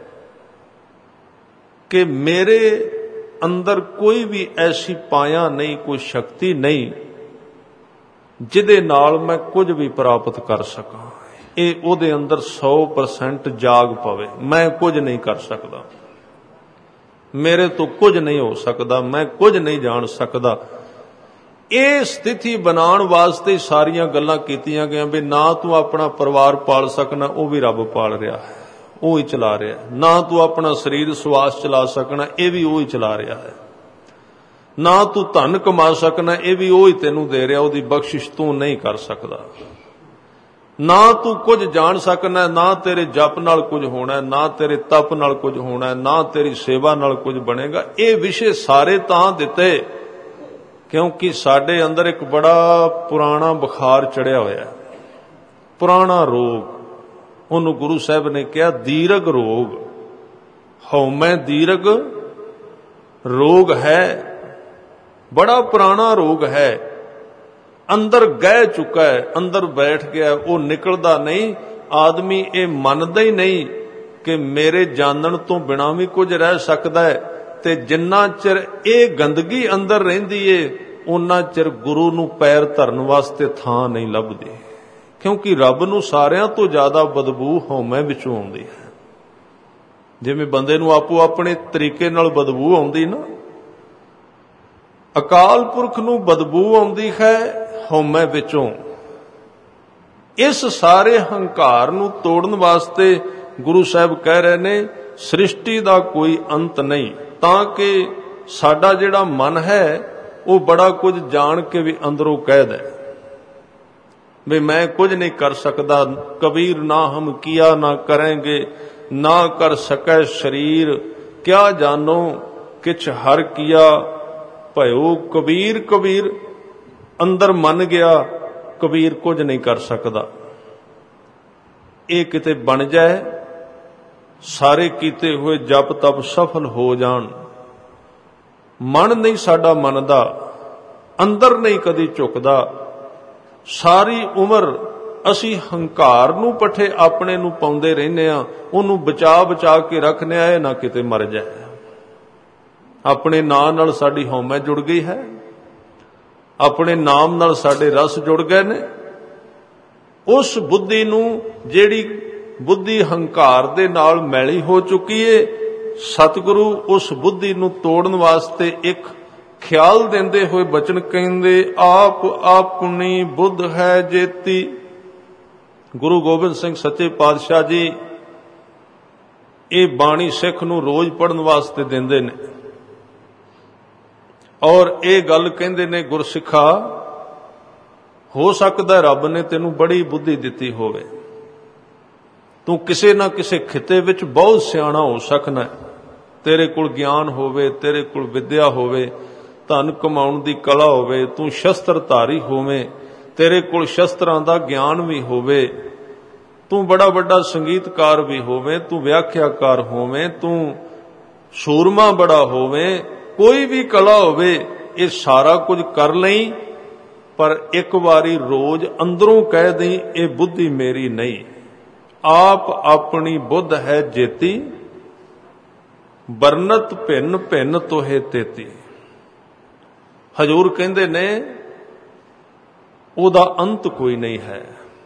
Speaker 1: ਕਿ ਮੇਰੇ ਅੰਦਰ ਕੋਈ ਵੀ ਐਸੀ ਪਾਇਆ ਨਹੀਂ, ਕੋਈ ਸ਼ਕਤੀ ਨਹੀਂ ਜਿਹਦੇ ਨਾਲ ਮੈਂ ਕੁਝ ਵੀ ਪ੍ਰਾਪਤ ਕਰ ਸਕਾਂ। ਇਹ ਉਹਦੇ ਅੰਦਰ ਸੌ ਪਰਸੈਂਟ ਜਾਗ ਪਵੇ, ਮੈਂ ਕੁਝ ਨਹੀਂ ਕਰ ਸਕਦਾ, ਮੇਰੇ ਤੋਂ ਕੁਝ ਨਹੀਂ ਹੋ ਸਕਦਾ, ਮੈਂ ਕੁਝ ਨਹੀਂ ਜਾਣ ਸਕਦਾ। ਇਹ ਸਥਿਤੀ ਬਣਾਉਣ ਵਾਸਤੇ ਸਾਰੀਆਂ ਗੱਲਾਂ ਕੀਤੀਆਂ ਗਈਆਂ ਵੀ ਨਾ ਤੂੰ ਆਪਣਾ ਪਰਿਵਾਰ ਪਾਲ ਸਕਣਾ, ਉਹ ਵੀ ਰੱਬ ਪਾਲ ਰਿਹਾ ਹੈ, ਉਹ ਹੀ ਚਲਾ ਰਿਹਾ। ਨਾ ਤੂੰ ਆਪਣਾ ਸਰੀਰ ਸਵਾਸ ਚਲਾ ਸਕਣਾ, ਇਹ ਵੀ ਉਹ ਹੀ ਚਲਾ ਰਿਹਾ ਹੈ। ਨਾ ਤੂੰ ਧਨ ਕਮਾ ਸਕਣਾ, ਇਹ ਵੀ ਉਹ ਹੀ ਤੈਨੂੰ ਦੇ ਰਿਹਾ, ਉਹਦੀ ਬਖਸ਼ਿਸ਼ ਤੂੰ ਨਹੀਂ ਕਰ ਸਕਦਾ। ਨਾ ਤੂੰ ਕੁਝ ਜਾਣ ਸਕਣਾ, ਨਾ ਤੇਰੇ ਜਪ ਨਾਲ ਕੁਝ ਹੋਣਾ, ਨਾ ਤੇਰੇ ਤਪ ਨਾਲ ਕੁਝ ਹੋਣਾ, ਨਾ ਤੇਰੀ ਸੇਵਾ ਨਾਲ ਕੁਝ ਬਣੇਗਾ। ਇਹ ਵਿਸ਼ੇ ਸਾਰੇ ਤਾਂ ਦਿੱਤੇ ਕਿਉਂਕਿ ਸਾਡੇ ਅੰਦਰ ਇੱਕ ਬੜਾ ਪੁਰਾਣਾ ਬੁਖਾਰ ਚੜਿਆ ਹੋਇਆ, ਪੁਰਾਣਾ ਰੋਗ। ਉਹਨੂੰ ਗੁਰੂ ਸਾਹਿਬ ਨੇ ਕਿਹਾ ਦੀਰਘ ਰੋਗ। ਹਉਮੈ ਦੀਰਘ ਰੋਗ ਹੈ, ਬੜਾ ਪੁਰਾਣਾ ਰੋਗ ਹੈ, ਅੰਦਰ ਗਹਿ ਚੁੱਕਾ ਹੈ, ਅੰਦਰ ਬੈਠ ਗਿਆ, ਉਹ ਨਿਕਲਦਾ ਨਹੀਂ। ਆਦਮੀ ਇਹ ਮੰਨਦਾ ਹੀ ਨਹੀਂ ਕਿ ਮੇਰੇ ਜਾਣਨ ਤੋਂ ਬਿਨਾ ਵੀ ਕੁਝ ਰਹਿ ਸਕਦਾ ਹੈ, ਤੇ ਜਿੰਨਾ ਚਿਰ ਇਹ ਗੰਦਗੀ ਅੰਦਰ ਰਹਿੰਦੀ ਏ ਉਹਨਾਂ ਚਿਰ ਗੁਰੂ ਨੂੰ ਪੈਰ ਧਰਨ ਵਾਸਤੇ ਥਾਂ ਨਹੀਂ ਲੱਭਦੀ, ਕਿਉਂਕਿ ਰੱਬ ਨੂੰ ਸਾਰਿਆਂ ਤੋਂ ਜ਼ਿਆਦਾ ਬਦਬੂ ਹਉਮੈ ਵਿੱਚੋਂ ਆਉਂਦੀ ਹੈ। ਜਿਵੇਂ ਬੰਦੇ ਨੂੰ ਆਪੋ ਆਪਣੇ ਤਰੀਕੇ ਨਾਲ ਬਦਬੂ ਆਉਂਦੀ ਨਾ, ਅਕਾਲ ਪੁਰਖ ਨੂੰ ਬਦਬੂ ਆਉਂਦੀ ਹੈ ਹਉਮੈ ਵਿੱਚੋਂ। ਇਸ ਸਾਰੇ ਹੰਕਾਰ ਨੂੰ ਤੋੜਨ ਵਾਸਤੇ ਗੁਰੂ ਸਾਹਿਬ ਕਹਿ ਰਹੇ ਨੇ ਸ੍ਰਿਸ਼ਟੀ ਦਾ ਕੋਈ ਅੰਤ ਨਹੀਂ, ਤਾਂ ਕਿ ਸਾਡਾ ਜਿਹੜਾ ਮਨ ਹੈ ਉਹ ਬੜਾ ਕੁਝ ਜਾਣ ਕੇ ਵੀ ਅੰਦਰੋਂ ਕਹਿ ਦੇ ਵੀ ਮੈਂ ਕੁਝ ਨਹੀਂ ਕਰ ਸਕਦਾ। ਕਬੀਰ ਨਾ ਹਮ ਕੀਆ ਨਾ ਕਰਾਂਗੇ, ਨਾ ਕਰ ਸਕੈ ਸ਼ਰੀਰ, ਕਿਆ ਜਾਨੋ ਕਿਛ ਹਰ ਕੀਆ ਭਇਓ ਕਬੀਰ। ਕਬੀਰ ਅੰਦਰ ਮੰਨ ਗਿਆ ਕਬੀਰ ਕੁਝ ਨਹੀਂ ਕਰ ਸਕਦਾ। ਇਹ ਕਿਤੇ ਬਣ ਜਾਏ, ਸਾਰੇ ਕੀਤੇ ਹੋਏ ਜਪ ਤਪ ਸਫਲ ਹੋ ਜਾਣ, ਮਨ ਨਹੀਂ ਸਾਡਾ ਮੰਨਦਾ, ਅੰਦਰ ਨਹੀਂ ਕਦੀ ਝੁਕਦਾ, ਸਾਰੀ ਉਮਰ ਅਸੀਂ ਹੰਕਾਰ ਨੂੰ ਪੱਠੇ ਆਪਣੇ ਨੂੰ ਪਾਉਂਦੇ ਰਹਿੰਦੇ ਹਾਂ, ਉਹਨੂੰ ਬਚਾ ਬਚਾ ਕੇ ਰੱਖਦੇ ਆ, ਇਹ ਨਾ ਕਿਤੇ ਮਰ ਜਾਏ। ਆਪਣੇ ਨਾਂ ਨਾਲ ਸਾਡੀ ਹਉਮੈ ਜੁੜ ਗਈ ਹੈ, ਆਪਣੇ ਨਾਮ ਨਾਲ ਸਾਡੇ ਰਸ ਜੁੜ ਗਏ ਨੇ। ਉਸ ਬੁੱਧੀ ਨੂੰ, ਜਿਹੜੀ ਬੁੱਧੀ ਹੰਕਾਰ ਦੇ ਨਾਲ ਮੈਲੀ ਹੋ ਚੁੱਕੀ ਏ, ਸਤਿਗੁਰੂ ਉਸ ਬੁੱਧੀ ਨੂੰ ਤੋੜਨ ਵਾਸਤੇ ਇੱਕ ਖਿਆਲ ਦਿੰਦੇ ਹੋਏ ਬਚਨ ਕਹਿੰਦੇ, ਆਪ ਆਪਣੀ ਬੁੱਧ ਹੈ ਜੇਤੀ। ਗੁਰੂ ਗੋਬਿੰਦ ਸਿੰਘ ਸੱਚੇ ਪਾਤਸ਼ਾਹ ਜੀ ਇਹ ਬਾਣੀ ਸਿੱਖ ਨੂੰ ਰੋਜ਼ ਪੜ੍ਹਨ ਵਾਸਤੇ ਦਿੰਦੇ ਨੇ, ਔਰ ਇਹ ਗੱਲ ਕਹਿੰਦੇ ਨੇ, ਗੁਰਸਿੱਖਾ, ਹੋ ਸਕਦਾ ਰੱਬ ਨੇ ਤੈਨੂੰ ਬੜੀ ਬੁੱਧੀ ਦਿੱਤੀ ਹੋਵੇ, ਤੂੰ ਕਿਸੇ ਨਾ ਕਿਸੇ ਖਿੱਤੇ ਵਿੱਚ ਬਹੁਤ ਸਿਆਣਾ ਹੋ ਸਕਣਾ, ਤੇਰੇ ਕੋਲ ਗਿਆਨ ਹੋਵੇ, ਤੇਰੇ ਕੋਲ ਵਿਦਿਆ ਹੋਵੇ, ਧਨ ਕਮਾਉਣ ਦੀ ਕਲਾ ਹੋਵੇ, ਤੂੰ ਸ਼ਸਤਰਧਾਰੀ ਹੋਵੇਂ, ਤੇਰੇ ਕੋਲ ਸ਼ਸਤਰਾਂ ਦਾ ਗਿਆਨ ਵੀ ਹੋਵੇ, ਤੂੰ ਬੜਾ ਵੱਡਾ ਸੰਗੀਤਕਾਰ ਵੀ ਹੋਵੇਂ, ਤੂੰ ਵਿਆਖਿਆਕਾਰ ਹੋਵੇਂ, ਤੂੰ ਸੂਰਮਾ ਬੜਾ ਹੋਵੇਂ, ਕੋਈ ਵੀ ਕਲਾ ਹੋਵੇ, ਇਹ ਸਾਰਾ ਕੁਝ ਕਰ ਲਈ, ਪਰ ਇੱਕ ਵਾਰੀ ਰੋਜ਼ ਅੰਦਰੋਂ ਕਹਿ ਦੇਈਂ, ਇਹ ਬੁੱਧੀ ਮੇਰੀ ਨਹੀਂ, ਆਪ ਆਪਣੀ ਬੁੱਧ ਹੈ ਜੇਤੀ, ਬਰਨਤ ਭਿੰਨ ਭਿੰਨ ਤੋਹੇ ਤੇਤੀ। ਹਜ਼ੂਰ ਕਹਿੰਦੇ ਨੇ ਉਹਦਾ ਅੰਤ ਕੋਈ ਨਹੀਂ ਹੈ।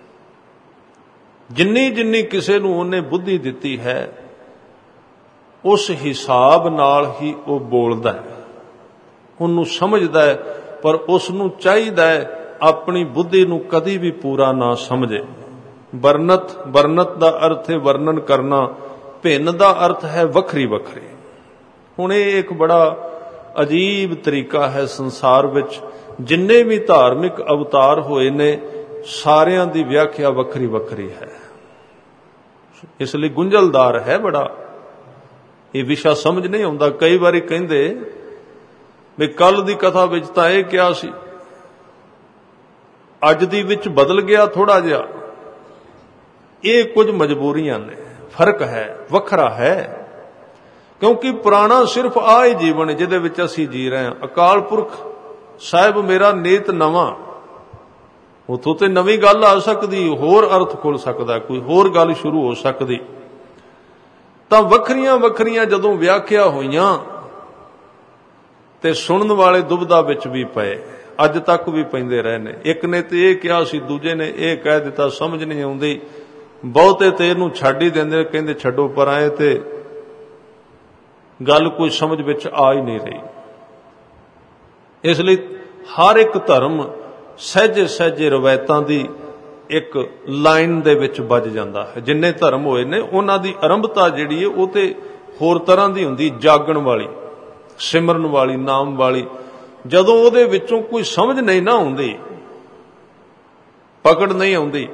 Speaker 1: ਜਿੰਨੀ ਜਿੰਨੀ ਕਿਸੇ ਨੂੰ ਉਹਨੇ ਬੁੱਧੀ ਦਿੱਤੀ ਹੈ, ਉਸ ਹਿਸਾਬ ਨਾਲ ਹੀ ਉਹ ਬੋਲਦਾ ਹੈ, ਉਹਨੂੰ ਸਮਝਦਾ ਹੈ, ਪਰ ਉਸ ਨੂੰ ਚਾਹੀਦਾ ਹੈ ਆਪਣੀ ਬੁੱਧੀ ਨੂੰ ਕਦੀ ਵੀ ਪੂਰਾ ਨਾ ਸਮਝੇ। ਵਰਨਤ, ਵਰਨਤ ਦਾ ਅਰਥ ਹੈ ਵਰਣਨ ਕਰਨਾ, ਭਿੰਨ ਦਾ ਅਰਥ ਹੈ ਵੱਖਰੀ ਵੱਖਰੀ। ਹੁਣ ਇਹ ਇੱਕ ਬੜਾ ਅਜੀਬ ਤਰੀਕਾ ਹੈ ਸੰਸਾਰ ਵਿੱਚ, ਜਿੰਨੇ ਵੀ ਧਾਰਮਿਕ ਅਵਤਾਰ ਹੋਏ ਨੇ, ਸਾਰਿਆਂ ਦੀ ਵਿਆਖਿਆ ਵੱਖਰੀ ਵੱਖਰੀ ਹੈ। ਇਸ ਲਈ ਗੁੰਝਲਦਾਰ ਹੈ ਬੜਾ, ਇਹ ਵਿਸ਼ਾ ਸਮਝ ਨਹੀਂ ਆਉਂਦਾ। ਕਈ ਵਾਰੀ ਕਹਿੰਦੇ ਵੀ ਕੱਲ ਦੀ ਕਥਾ ਵਿੱਚ ਤਾਂ ਇਹ ਕਿਹਾ ਸੀ, ਅੱਜ ਦੀ ਵਿੱਚ ਬਦਲ ਗਿਆ ਥੋੜਾ ਜਿਹਾ। ਇਹ ਕੁਝ ਮਜਬੂਰੀਆਂ ਨੇ, ਫਰਕ ਹੈ, ਵੱਖਰਾ ਹੈ, ਕਿਉਂਕਿ ਪੁਰਾਣਾ ਸਿਰਫ ਆ ਹੀ ਜੀਵਨ ਜਿਹਦੇ ਵਿੱਚ ਅਸੀਂ ਜੀ ਰਹੇ ਹਾਂ। ਅਕਾਲ ਪੁਰਖ ਸਾਹਿਬ ਮੇਰਾ ਨੀਤ ਨਵਾਂ, ਉਥੋਂ ਤੇ ਨਵੀਂ ਗੱਲ ਆ ਸਕਦੀ, ਹੋਰ ਅਰਥ ਖੁੱਲ ਸਕਦਾ, ਕੋਈ ਹੋਰ ਗੱਲ ਸ਼ੁਰੂ ਹੋ ਸਕਦੀ। ਤਾਂ ਵੱਖਰੀਆਂ ਵੱਖਰੀਆਂ ਜਦੋਂ ਵਿਆਖਿਆ ਹੋਈਆਂ ਤੇ ਸੁਣਨ ਵਾਲੇ ਦੁਬਿਧਾ ਵਿੱਚ ਵੀ ਪਏ, ਅੱਜ ਤੱਕ ਵੀ ਪੈਂਦੇ ਰਹੇ ਨੇ। ਇੱਕ ਨੇ ਤੇ ਇਹ ਕਿਹਾ ਸੀ, ਦੂਜੇ ਨੇ ਇਹ ਕਹਿ ਦਿੱਤਾ, ਸਮਝ ਨਹੀਂ ਆਉਂਦੀ। ਬਹੁਤੇ ਤੇ ਇਹਨੂੰ ਛੱਡ ਹੀ ਦਿੰਦੇ, ਕਹਿੰਦੇ ਛੱਡੋ ਪਰ ਆਏ, ਤੇ ਗੱਲ ਕੋਈ ਸਮਝ ਵਿੱਚ ਆ ਹੀ ਨਹੀਂ ਰਹੀ। ਇਸ ਲਈ ਹਰ ਇੱਕ ਧਰਮ ਸਹਿਜੇ ਸਹਿਜੇ ਰਵਾਇਤਾਂ ਦੀ ਇੱਕ ਲਾਈਨ ਦੇ ਵਿੱਚ ਵੱਜ ਜਾਂਦਾ ਹੈ। ਜਿੰਨੇ ਧਰਮ ਹੋਏ ਨੇ, ਉਹਨਾਂ ਦੀ ਆਰੰਭਤਾ ਜਿਹੜੀ ਹੈ ਉਹ ਤੇ ਹੋਰ ਤਰ੍ਹਾਂ ਦੀ ਹੁੰਦੀ, ਜਾਗਣ ਵਾਲੀ, ਸਿਮਰਨ ਵਾਲੀ, ਨਾਮ ਵਾਲੀ। ਜਦੋਂ ਉਹਦੇ ਵਿੱਚੋਂ ਕੋਈ ਸਮਝ ਨਹੀਂ ਨਾ ਆਉਂਦੀ, ਪਕੜ ਨਹੀਂ ਆਉਂਦੀ,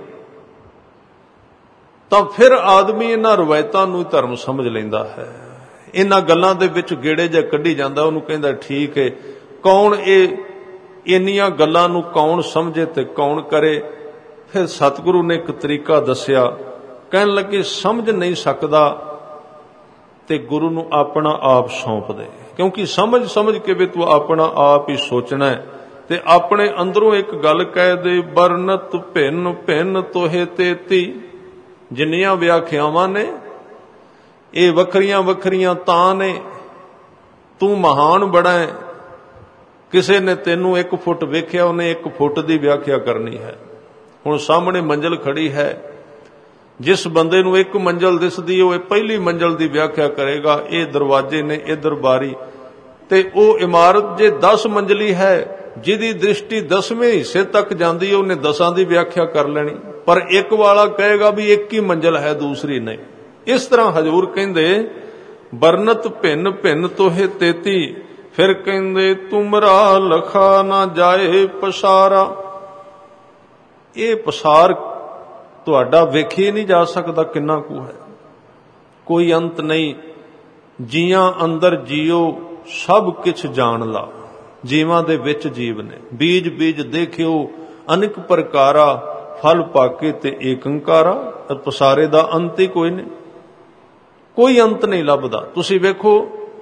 Speaker 1: ਤਾਂ ਫਿਰ ਆਦਮੀ ਇਹਨਾਂ ਰਵਾਇਤਾਂ ਨੂੰ ਧਰਮ ਸਮਝ ਲੈਂਦਾ ਹੈ। ਇਹਨਾਂ ਗੱਲਾਂ ਦੇ ਵਿੱਚ ਗੇੜੇ ਜਿਹਾ ਕੱਢੀ ਜਾਂਦਾ, ਉਹਨੂੰ ਕਹਿੰਦਾ ਠੀਕ ਹੈ। ਕੌਣ ਇਹ ਇੰਨੀਆਂ ਗੱਲਾਂ ਨੂੰ ਕੌਣ ਸਮਝੇ ਤੇ ਕੌਣ ਕਰੇ? ਫਿਰ ਸਤਿਗੁਰੂ ਨੇ ਇੱਕ ਤਰੀਕਾ ਦੱਸਿਆ, ਕਹਿਣ ਲੱਗੇ ਸਮਝ ਨਹੀਂ ਸਕਦਾ ਤੇ ਗੁਰੂ ਨੂੰ ਆਪਣਾ ਆਪ ਸੌਂਪ ਦੇ, ਕਿਉਂਕਿ ਸਮਝ ਸਮਝ ਕੇ ਵੀ ਤੂੰ ਆਪਣਾ ਆਪ ਹੀ ਸੋਚਣਾ ਹੈ। ਤੇ ਆਪਣੇ ਅੰਦਰੋਂ ਇੱਕ ਗੱਲ ਕਹਿ ਦੇ, ਬਰਨਤ ਭਿੰਨ ਭਿੰਨ ਤੋਹੇ ਤੇਤੀ। ਜਿੰਨੀਆਂ ਵਿਆਖਿਆਵਾਂ ਨੇ ਇਹ ਵੱਖਰੀਆਂ ਵੱਖਰੀਆਂ ਤਾਂ ਨੇ, ਤੂੰ ਮਹਾਨ ਬੜਾ ਹੈ। ਕਿਸੇ ਨੇ ਤੈਨੂੰ ਇੱਕ ਫੁੱਟ ਵੇਖਿਆ, ਉਹਨੇ ਇੱਕ ਫੁੱਟ ਦੀ ਵਿਆਖਿਆ ਕਰਨੀ ਹੈ। ਹੁਣ ਸਾਹਮਣੇ ਮੰਜ਼ਲ ਖੜੀ ਹੈ, ਜਿਸ ਬੰਦੇ ਨੂੰ ਇੱਕ ਮੰਜ਼ਲ ਦਿਸਦੀ ਉਹ ਪਹਿਲੀ ਮੰਜ਼ਲ ਦੀ ਵਿਆਖਿਆ ਕਰੇਗਾ, ਇਹ ਦਰਵਾਜ਼ੇ ਨੇ, ਇਧਰ ਬਾਰੀ। ਤੇ ਉਹ ਇਮਾਰਤ ਜੇ ਦਸ ਮੰਜ਼ਲੀ ਹੈ, ਜਿਹਦੀ ਦ੍ਰਿਸ਼ਟੀ ਦਸਵੇਂ ਹਿੱਸੇ ਤੱਕ ਜਾਂਦੀ ਹੈ, ਉਹਨੇ ਦਸਾਂ ਦੀ ਵਿਆਖਿਆ ਕਰ ਲੈਣੀ। ਪਰ ਇੱਕ ਵਾਲਾ ਕਹੇਗਾ ਵੀ ਇੱਕ ਹੀ ਮੰਜ਼ਲ ਹੈ, ਦੂਸਰੀ ਨਹੀਂ। ਇਸ ਤਰ੍ਹਾਂ ਹਜ਼ੂਰ ਕਹਿੰਦੇ ਬਰਨਤ ਭਿੰਨ ਭਿੰਨ ਤੋਹੇ ਤੇਤੀ। ਫਿਰ ਕਹਿੰਦੇ ਤੁਮਰਾ ਲਖਾ ਨਾ ਜਾਏ ਪਸਾਰਾ। ਇਹ ਪਸਾਰ ਤੁਹਾਡਾ ਵੇਖੇ ਨਹੀਂ ਜਾ ਸਕਦਾ ਕਿੰਨਾ ਕੁ ਹੈ, ਕੋਈ ਅੰਤ ਨਹੀਂ। ਜੀਆਂ ਅੰਦਰ ਜੀਓ ਸਭ ਕਿਛ ਜਾਣ ਲਾ। ਜੀਵਾਂ ਦੇ ਵਿੱਚ ਜੀਵ ਨੇ, ਬੀਜ ਬੀਜ ਦੇਖਿਓ ਅਨੇਕ ਪ੍ਰਕਾਰਾ, ਫਲ ਪਾਕੇ ਤੇ ਏਕੰਕਾਰਾ। ਪਸਾਰੇ ਦਾ ਅੰਤ ਹੀ ਕੋਈ ਨਹੀਂ, ਕੋਈ ਅੰਤ ਨਹੀਂ ਲੱਭਦਾ। ਤੁਸੀਂ ਵੇਖੋ,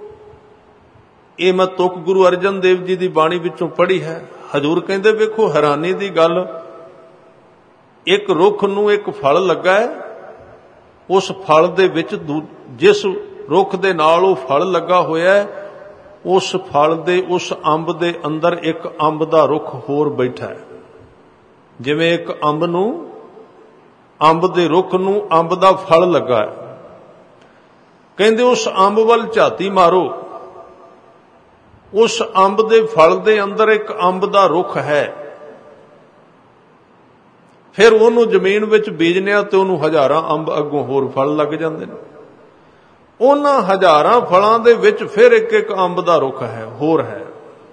Speaker 1: ਇਹ ਮੈਂ ਤੁਕ ਗੁਰੂ ਅਰਜਨ ਦੇਵ ਜੀ ਦੀ ਬਾਣੀ ਵਿੱਚੋਂ ਪੜ੍ਹੀ ਹੈ। ਹਜ਼ੂਰ ਕਹਿੰਦੇ ਵੇਖੋ ਹੈਰਾਨੀ ਦੀ ਗੱਲ, ਇੱਕ ਰੁੱਖ ਨੂੰ ਇੱਕ ਫਲ ਲੱਗਾ ਹੈ, ਉਸ ਫਲ ਦੇ ਵਿੱਚ ਜਿਸ ਰੁੱਖ ਦੇ ਨਾਲ ਉਹ ਫਲ ਲੱਗਾ ਹੋਇਆ ਹੈ, ਉਸ ਫਲ ਦੇ ਉਸ ਅੰਬ ਦੇ ਅੰਦਰ ਇੱਕ ਅੰਬ ਦਾ ਰੁੱਖ ਹੋਰ ਬੈਠਾ ਹੈ। ਜਿਵੇਂ ਇੱਕ ਅੰਬ ਨੂੰ ਅੰਬ ਦੇ ਰੁੱਖ ਨੂੰ ਅੰਬ ਦਾ ਫਲ ਲੱਗਾ ਹੈ, ਕਹਿੰਦੇ ਉਸ ਅੰਬ ਵੱਲ ਝਾਤੀ ਮਾਰੋ, ਉਸ ਅੰਬ ਦੇ ਫਲ ਦੇ ਅੰਦਰ ਇੱਕ ਅੰਬ ਦਾ ਰੁੱਖ ਹੈ। ਫਿਰ ਉਹਨੂੰ ਜ਼ਮੀਨ ਵਿੱਚ ਬੀਜਨੇ ਆ ਤੇ ਉਹਨੂੰ ਹਜ਼ਾਰਾਂ ਅੰਬ ਅੱਗੋਂ ਹੋਰ ਫਲ ਲੱਗ ਜਾਂਦੇ ਨੇ। ਉਹਨਾਂ ਹਜ਼ਾਰਾਂ ਫਲਾਂ ਦੇ ਵਿੱਚ ਫਿਰ ਇੱਕ ਇੱਕ ਅੰਬ ਦਾ ਰੁੱਖ ਹੈ, ਹੋਰ ਹੈ,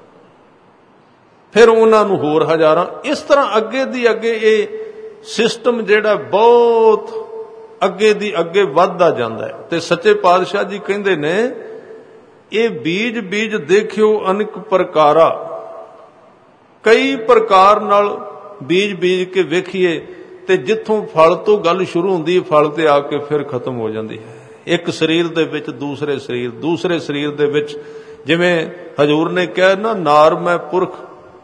Speaker 1: ਫਿਰ ਉਹਨਾਂ ਨੂੰ ਹੋਰ ਹਜ਼ਾਰਾਂ। ਇਸ ਤਰ੍ਹਾਂ ਅੱਗੇ ਦੀ ਅੱਗੇ ਇਹ ਸਿਸਟਮ ਜਿਹੜਾ ਬਹੁਤ ਅੱਗੇ ਦੀ ਅੱਗੇ ਵੱਧਦਾ ਜਾਂਦਾ ਹੈ। ਤੇ ਸੱਚੇ ਪਾਤਸ਼ਾਹ ਜੀ ਕਹਿੰਦੇ ਨੇ, ਇਹ ਬੀਜ ਬੀਜ ਦੇਖਿਓ ਅਨੇਕ ਪ੍ਰਕਾਰਾ, ਕਈ ਪ੍ਰਕਾਰ ਨਾਲ ਬੀਜ ਬੀਜ ਕੇ ਵੇਖੀਏ ਤੇ ਜਿੱਥੋਂ ਫਲ ਤੋਂ ਗੱਲ ਸ਼ੁਰੂ ਹੁੰਦੀ ਹੈ, ਫਲ ਤੇ ਆ ਕੇ ਫਿਰ ਖਤਮ ਹੋ ਜਾਂਦੀ ਹੈ। ਇੱਕ ਸਰੀਰ ਦੇ ਵਿੱਚ ਦੂਸਰੇ ਸਰੀਰ, ਦੂਸਰੇ ਸਰੀਰ ਦੇ ਵਿੱਚ, ਜਿਵੇਂ ਹਜ਼ੂਰ ਨੇ ਕਿਹਾ ਨਾ, ਨਾਰ ਮੈਂ ਪੁਰਖ,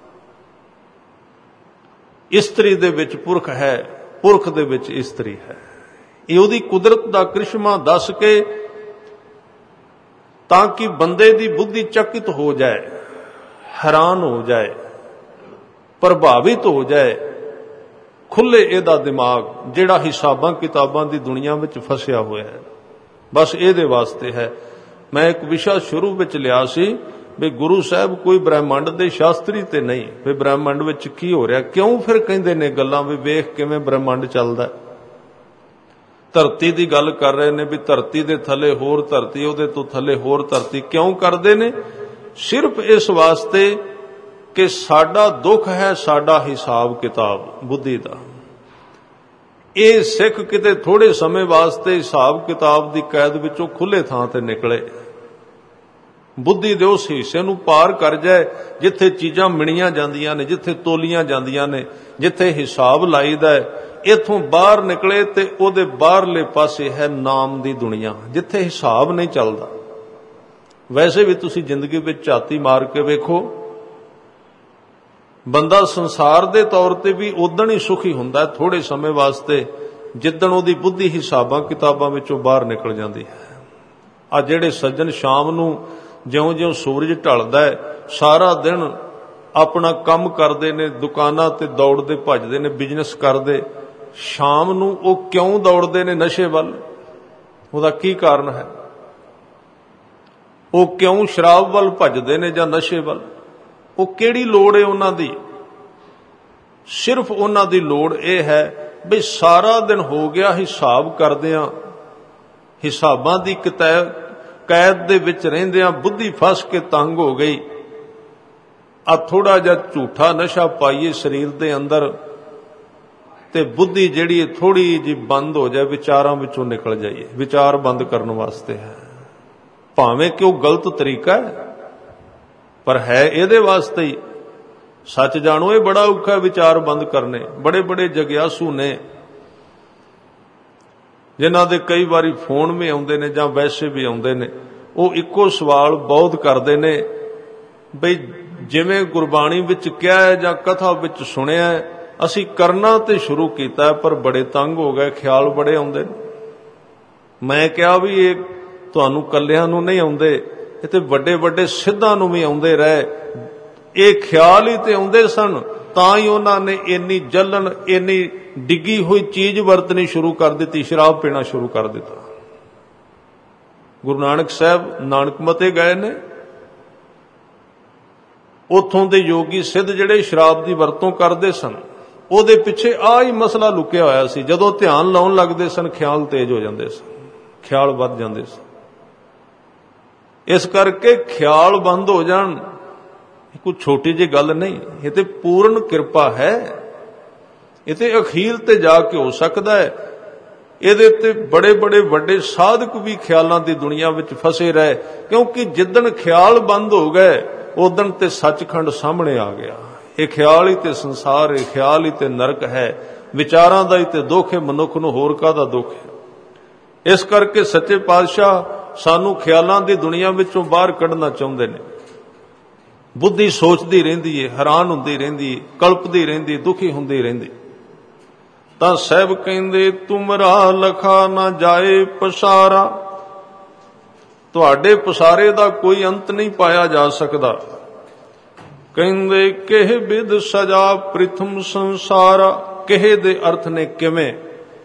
Speaker 1: ਇਸਤਰੀ ਦੇ ਵਿੱਚ ਪੁਰਖ ਹੈ, ਪੁਰਖ ਦੇ ਵਿੱਚ ਇਸਤਰੀ ਹੈ। ਇਹ ਉਹਦੀ ਕੁਦਰਤ ਦਾ ਕ੍ਰਿਸ਼ਮਾ ਦੱਸ ਕੇ, ਤਾਂ ਕਿ ਬੰਦੇ ਦੀ ਬੁੱਧੀ ਚਕਿਤ ਹੋ ਜਾਏ, ਹੈਰਾਨ ਹੋ ਜਾਏ, ਪ੍ਰਭਾਵਿਤ ਹੋ ਜਾਏ, ਖੁੱਲੇ ਇਹਦਾ ਦਿਮਾਗ ਜਿਹੜਾ ਹਿਸਾਬਾਂ ਕਿਤਾਬਾਂ ਦੀ ਦੁਨੀਆ ਵਿੱਚ ਫਸਿਆ ਹੋਇਆ ਹੈ। ਬਸ ਇਹਦੇ ਵਾਸਤੇ ਹੈ। ਮੈਂ ਇੱਕ ਵਿਸ਼ਾ ਸ਼ੁਰੂ ਵਿੱਚ ਲਿਆ ਸੀ ਵੀ ਗੁਰੂ ਸਾਹਿਬ ਕੋਈ ਬ੍ਰਹਿਮੰਡ ਦੇ ਸ਼ਾਸਤਰੀ ਤੇ ਨਹੀਂ, ਵੀ ਬ੍ਰਹਿਮੰਡ ਵਿੱਚ ਕੀ ਹੋ ਰਿਹਾ, ਕਿਉਂ ਫਿਰ ਕਹਿੰਦੇ ਨੇ ਗੱਲਾਂ ਵੀ ਵੇਖ ਕਿਵੇਂ ਬ੍ਰਹਿਮੰਡ ਚੱਲਦਾ। ਧਰਤੀ ਦੀ ਗੱਲ ਕਰ ਰਹੇ ਨੇ ਵੀ ਧਰਤੀ ਦੇ ਥੱਲੇ ਹੋਰ ਧਰਤੀ, ਉਹਦੇ ਤੋਂ ਥੱਲੇ ਹੋਰ ਧਰਤੀ, ਕਿਉਂ ਕਰਦੇ ਨੇ? ਸਿਰਫ ਇਸ ਵਾਸਤੇ ਕਿ ਸਾਡਾ ਦੁੱਖ ਹੈ ਸਾਡਾ ਹਿਸਾਬ ਕਿਤਾਬ ਬੁੱਧੀ ਦਾ। ਇਹ ਸਿੱਖ ਕਿਤੇ ਥੋੜੇ ਸਮੇਂ ਵਾਸਤੇ ਹਿਸਾਬ ਕਿਤਾਬ ਦੀ ਕੈਦ ਵਿੱਚੋਂ ਖੁੱਲੇ ਥਾਂ ਤੇ ਨਿਕਲੇ, ਬੁੱਧੀ ਦੇ ਉਸ ਹਿੱਸੇ ਨੂੰ ਪਾਰ ਕਰ ਜਾਏ ਜਿੱਥੇ ਚੀਜ਼ਾਂ ਮਿਣੀਆਂ ਜਾਂਦੀਆਂ ਨੇ, ਜਿੱਥੇ ਤੋਲੀਆਂ ਜਾਂਦੀਆਂ ਨੇ, ਜਿੱਥੇ ਹਿਸਾਬ ਲਾਈਦਾ। ਇੱਥੋਂ ਬਾਹਰ ਨਿਕਲੇ ਤੇ ਉਹਦੇ ਬਾਹਰਲੇ ਪਾਸੇ ਹੈ ਨਾਮ ਦੀ ਦੁਨੀਆ, ਜਿੱਥੇ ਹਿਸਾਬ ਨਹੀਂ ਚੱਲਦਾ। ਵੈਸੇ ਵੀ ਤੁਸੀਂ ਜ਼ਿੰਦਗੀ ਵਿੱਚ ਝਾਤੀ ਮਾਰ ਕੇ ਵੇਖੋ, ਬੰਦਾ ਸੰਸਾਰ ਦੇ ਤੌਰ ਤੇ ਵੀ ਉਦਣ ਹੀ ਸੁਖੀ ਹੁੰਦਾ ਥੋੜੇ ਸਮੇਂ ਵਾਸਤੇ, ਜਿੱਦਣ ਉਹਦੀ ਬੁੱਧੀ ਹਿਸਾਬਾਂ ਕਿਤਾਬਾਂ ਵਿੱਚੋਂ ਬਾਹਰ ਨਿਕਲ ਜਾਂਦੀ ਹੈ। ਆ ਜਿਹੜੇ ਸੱਜਣ ਸ਼ਾਮ ਨੂੰ ਜਿਉਂ-ਜਿਉਂ ਸੂਰਜ ਢਲਦਾ ਹੈ, ਸਾਰਾ ਦਿਨ ਆਪਣਾ ਕੰਮ ਕਰਦੇ ਨੇ, ਦੁਕਾਨਾਂ ਤੇ ਦੌੜਦੇ ਭੱਜਦੇ ਨੇ, ਬਿਜ਼ਨਸ ਕਰਦੇ, ਸ਼ਾਮ ਨੂੰ ਉਹ ਕਿਉਂ ਦੌੜਦੇ ਨੇ ਨਸ਼ੇ ਵੱਲ? ਉਹਦਾ ਕੀ ਕਾਰਨ ਹੈ? ਉਹ ਕਿਉਂ ਸ਼ਰਾਬ ਵੱਲ ਭੱਜਦੇ ਨੇ ਜਾਂ ਨਸ਼ੇ ਵੱਲ? ਉਹ ਕਿਹੜੀ ਲੋੜ ਹੈ ਉਹਨਾਂ ਦੀ? ਸਿਰਫ ਉਹਨਾਂ ਦੀ ਲੋੜ ਇਹ ਹੈ ਵੀ ਸਾਰਾ ਦਿਨ ਹੋ ਗਿਆ ਹਿਸਾਬ ਕਰਦਿਆਂ, ਹਿਸਾਬਾਂ ਦੀ ਕੈਦ ਦੇ ਵਿੱਚ ਰਹਿੰਦਿਆਂ ਬੁੱਧੀ ਫਸ ਕੇ ਤੰਗ ਹੋ ਗਈ। ਆ ਥੋੜਾ ਜਿਹਾ ਝੂਠਾ ਨਸ਼ਾ ਪਾਈਏ ਸਰੀਰ ਦੇ ਅੰਦਰ ਤੇ ਬੁੱਧੀ ਜਿਹੜੀ ਥੋੜੀ ਜਿਹੀ ਬੰਦ ਹੋ ਜਾਏ, ਵਿਚਾਰਾਂ ਵਿੱਚੋਂ ਨਿਕਲ ਜਾਈਏ। ਵਿਚਾਰ ਬੰਦ ਕਰਨ ਵਾਸਤੇ ਹੈ, ਭਾਵੇਂ ਕਿ ਉਹ ਗਲਤ ਤਰੀਕਾ ਹੈ, ਪਰ ਹੈ ਇਹਦੇ ਵਾਸਤੇ ਹੀ। ਸੱਚ ਜਾਣੋ, ਇਹ ਬੜਾ ਔਖਾ ਵਿਚਾਰ ਬੰਦ ਕਰਨੇ। ਬੜੇ ਬੜੇ ਜਗਿਆਸੂ ਨੇ ਜਿਨ੍ਹਾਂ ਦੇ ਕਈ ਵਾਰੀ ਫੋਨ ਵੀ ਆਉਂਦੇ ਨੇ ਜਾਂ ਵੈਸੇ ਵੀ ਆਉਂਦੇ ਨੇ, ਉਹ ਇੱਕੋ ਸਵਾਲ ਬਹੁਤ ਕਰਦੇ ਨੇ ਬਈ ਜਿਵੇਂ ਗੁਰਬਾਣੀ ਵਿੱਚ ਕਿਹਾ ਹੈ ਜਾਂ ਕਥਾ ਵਿੱਚ ਸੁਣਿਆ ਹੈ, ਅਸੀਂ ਕਰਨਾ ਤੇ ਸ਼ੁਰੂ ਕੀਤਾ ਪਰ ਬੜੇ ਤੰਗ ਹੋ ਗਏ, ਖਿਆਲ ਬੜੇ ਆਉਂਦੇ ਨੇ। ਮੈਂ ਕਿਹਾ ਵੀ ਇਹ ਤੁਹਾਨੂੰ ਕੱਲਿਆਂ ਨੂੰ ਨਹੀਂ ਆਉਂਦੇ, ਇਹ ਤੇ ਵੱਡੇ ਵੱਡੇ ਸਿੱਧਾਂ ਨੂੰ ਵੀ ਆਉਂਦੇ ਰਹੇ। ਇਹ ਖਿਆਲ ਹੀ ਤੇ ਆਉਂਦੇ ਸਨ, ਤਾਂ ਹੀ ਉਹਨਾਂ ਨੇ ਇੰਨੀ ਜਲਨ, ਇੰਨੀ ਡਿੱਗੀ ਹੋਈ ਚੀਜ਼ ਵਰਤਣੀ ਸ਼ੁਰੂ ਕਰ ਦਿੱਤੀ, ਸ਼ਰਾਬ ਪੀਣਾ ਸ਼ੁਰੂ ਕਰ ਦਿੱਤਾ। ਗੁਰੂ ਨਾਨਕ ਸਾਹਿਬ ਨਾਨਕ ਮਤੇ ਗਏ ਨੇ, ਉੱਥੋਂ ਦੇ ਯੋਗੀ ਸਿੱਧ ਜਿਹੜੇ ਸ਼ਰਾਬ ਦੀ ਵਰਤੋਂ ਕਰਦੇ ਸਨ, ਉਹਦੇ ਪਿੱਛੇ ਆ ਹੀ ਮਸਲਾ ਲੁਕਿਆ ਹੋਇਆ ਸੀ। ਜਦੋਂ ਧਿਆਨ ਲਾਉਣ ਲੱਗਦੇ ਸਨ, ਖਿਆਲ ਤੇਜ਼ ਹੋ ਜਾਂਦੇ ਸਨ, ਖਿਆਲ ਵੱਧ ਜਾਂਦੇ ਸਨ। ਇਸ ਕਰਕੇ ਖਿਆਲ ਬੰਦ ਹੋ ਜਾਣ ਕੋਈ ਛੋਟੀ ਜਿਹੀ ਗੱਲ ਨਹੀਂ, ਇਹ ਤੇ ਪੂਰਨ ਕਿਰਪਾ ਹੈ। ਇਹ ਤੇ ਅਖੀਰ ਤੇ ਜਾ ਕੇ ਹੋ ਸਕਦਾ ਹੈ। ਇਹਦੇ ਤੇ ਬੜੇ ਬੜੇ ਵੱਡੇ ਸਾਧਕ ਵੀ ਖਿਆਲਾਂ ਦੀ ਦੁਨੀਆ ਵਿੱਚ ਫਸੇ ਰਹੇ, ਕਿਉਂਕਿ ਜਿੱਦਣ ਖਿਆਲ ਬੰਦ ਹੋ ਗਏ ਉਦਣ ਤੇ ਸੱਚਖੰਡ ਸਾਹਮਣੇ ਆ ਗਿਆ। ਇਹ ਖਿਆਲ ਹੀ ਤੇ ਸੰਸਾਰ ਹੈ, ਖਿਆਲ ਹੀ ਤੇ ਨਰਕ ਹੈ, ਵਿਚਾਰਾਂ ਦਾ ਹੀ ਤੇ ਦੁੱਖ ਹੈ, ਮਨੁੱਖ ਨੂੰ ਹੋਰ ਕਾਹਦਾ ਦੁੱਖ ਹੈ। ਇਸ ਕਰਕੇ ਸੱਚੇ ਪਾਤਸ਼ਾਹ ਸਾਨੂੰ ਖਿਆਲਾਂ ਦੀ ਦੁਨੀਆ ਵਿੱਚੋਂ ਬਾਹਰ ਕੱਢਣਾ ਚਾਹੁੰਦੇ ਨੇ। ਬੁੱਧੀ ਸੋਚਦੀ ਰਹਿੰਦੀ ਹੈ, ਹੈਰਾਨ ਹੁੰਦੀ ਰਹਿੰਦੀ ਹੈ, ਕਲਪਦੀ ਰਹਿੰਦੀ, ਦੁਖੀ ਹੁੰਦੀ ਰਹਿੰਦੀ। ਤਾਂ ਸਾਹਿਬ ਕਹਿੰਦੇ ਤੁਮਰਾ ਲਖਾ ਨਾ ਜਾਏ ਪਸਾਰਾ, ਤੁਹਾਡੇ ਪਸਾਰੇ ਦਾ ਕੋਈ ਅੰਤ ਨਹੀਂ ਪਾਇਆ ਜਾ ਸਕਦਾ। ਕਹਿੰਦੇ ਕਿਹ ਬਿਦ ਸਜਾ ਪ੍ਰਿਥਮ ਸੰਸਾਰਾ, ਕਿਹ ਦੇ ਅਰਥ ਨੇ ਕਿਵੇਂ,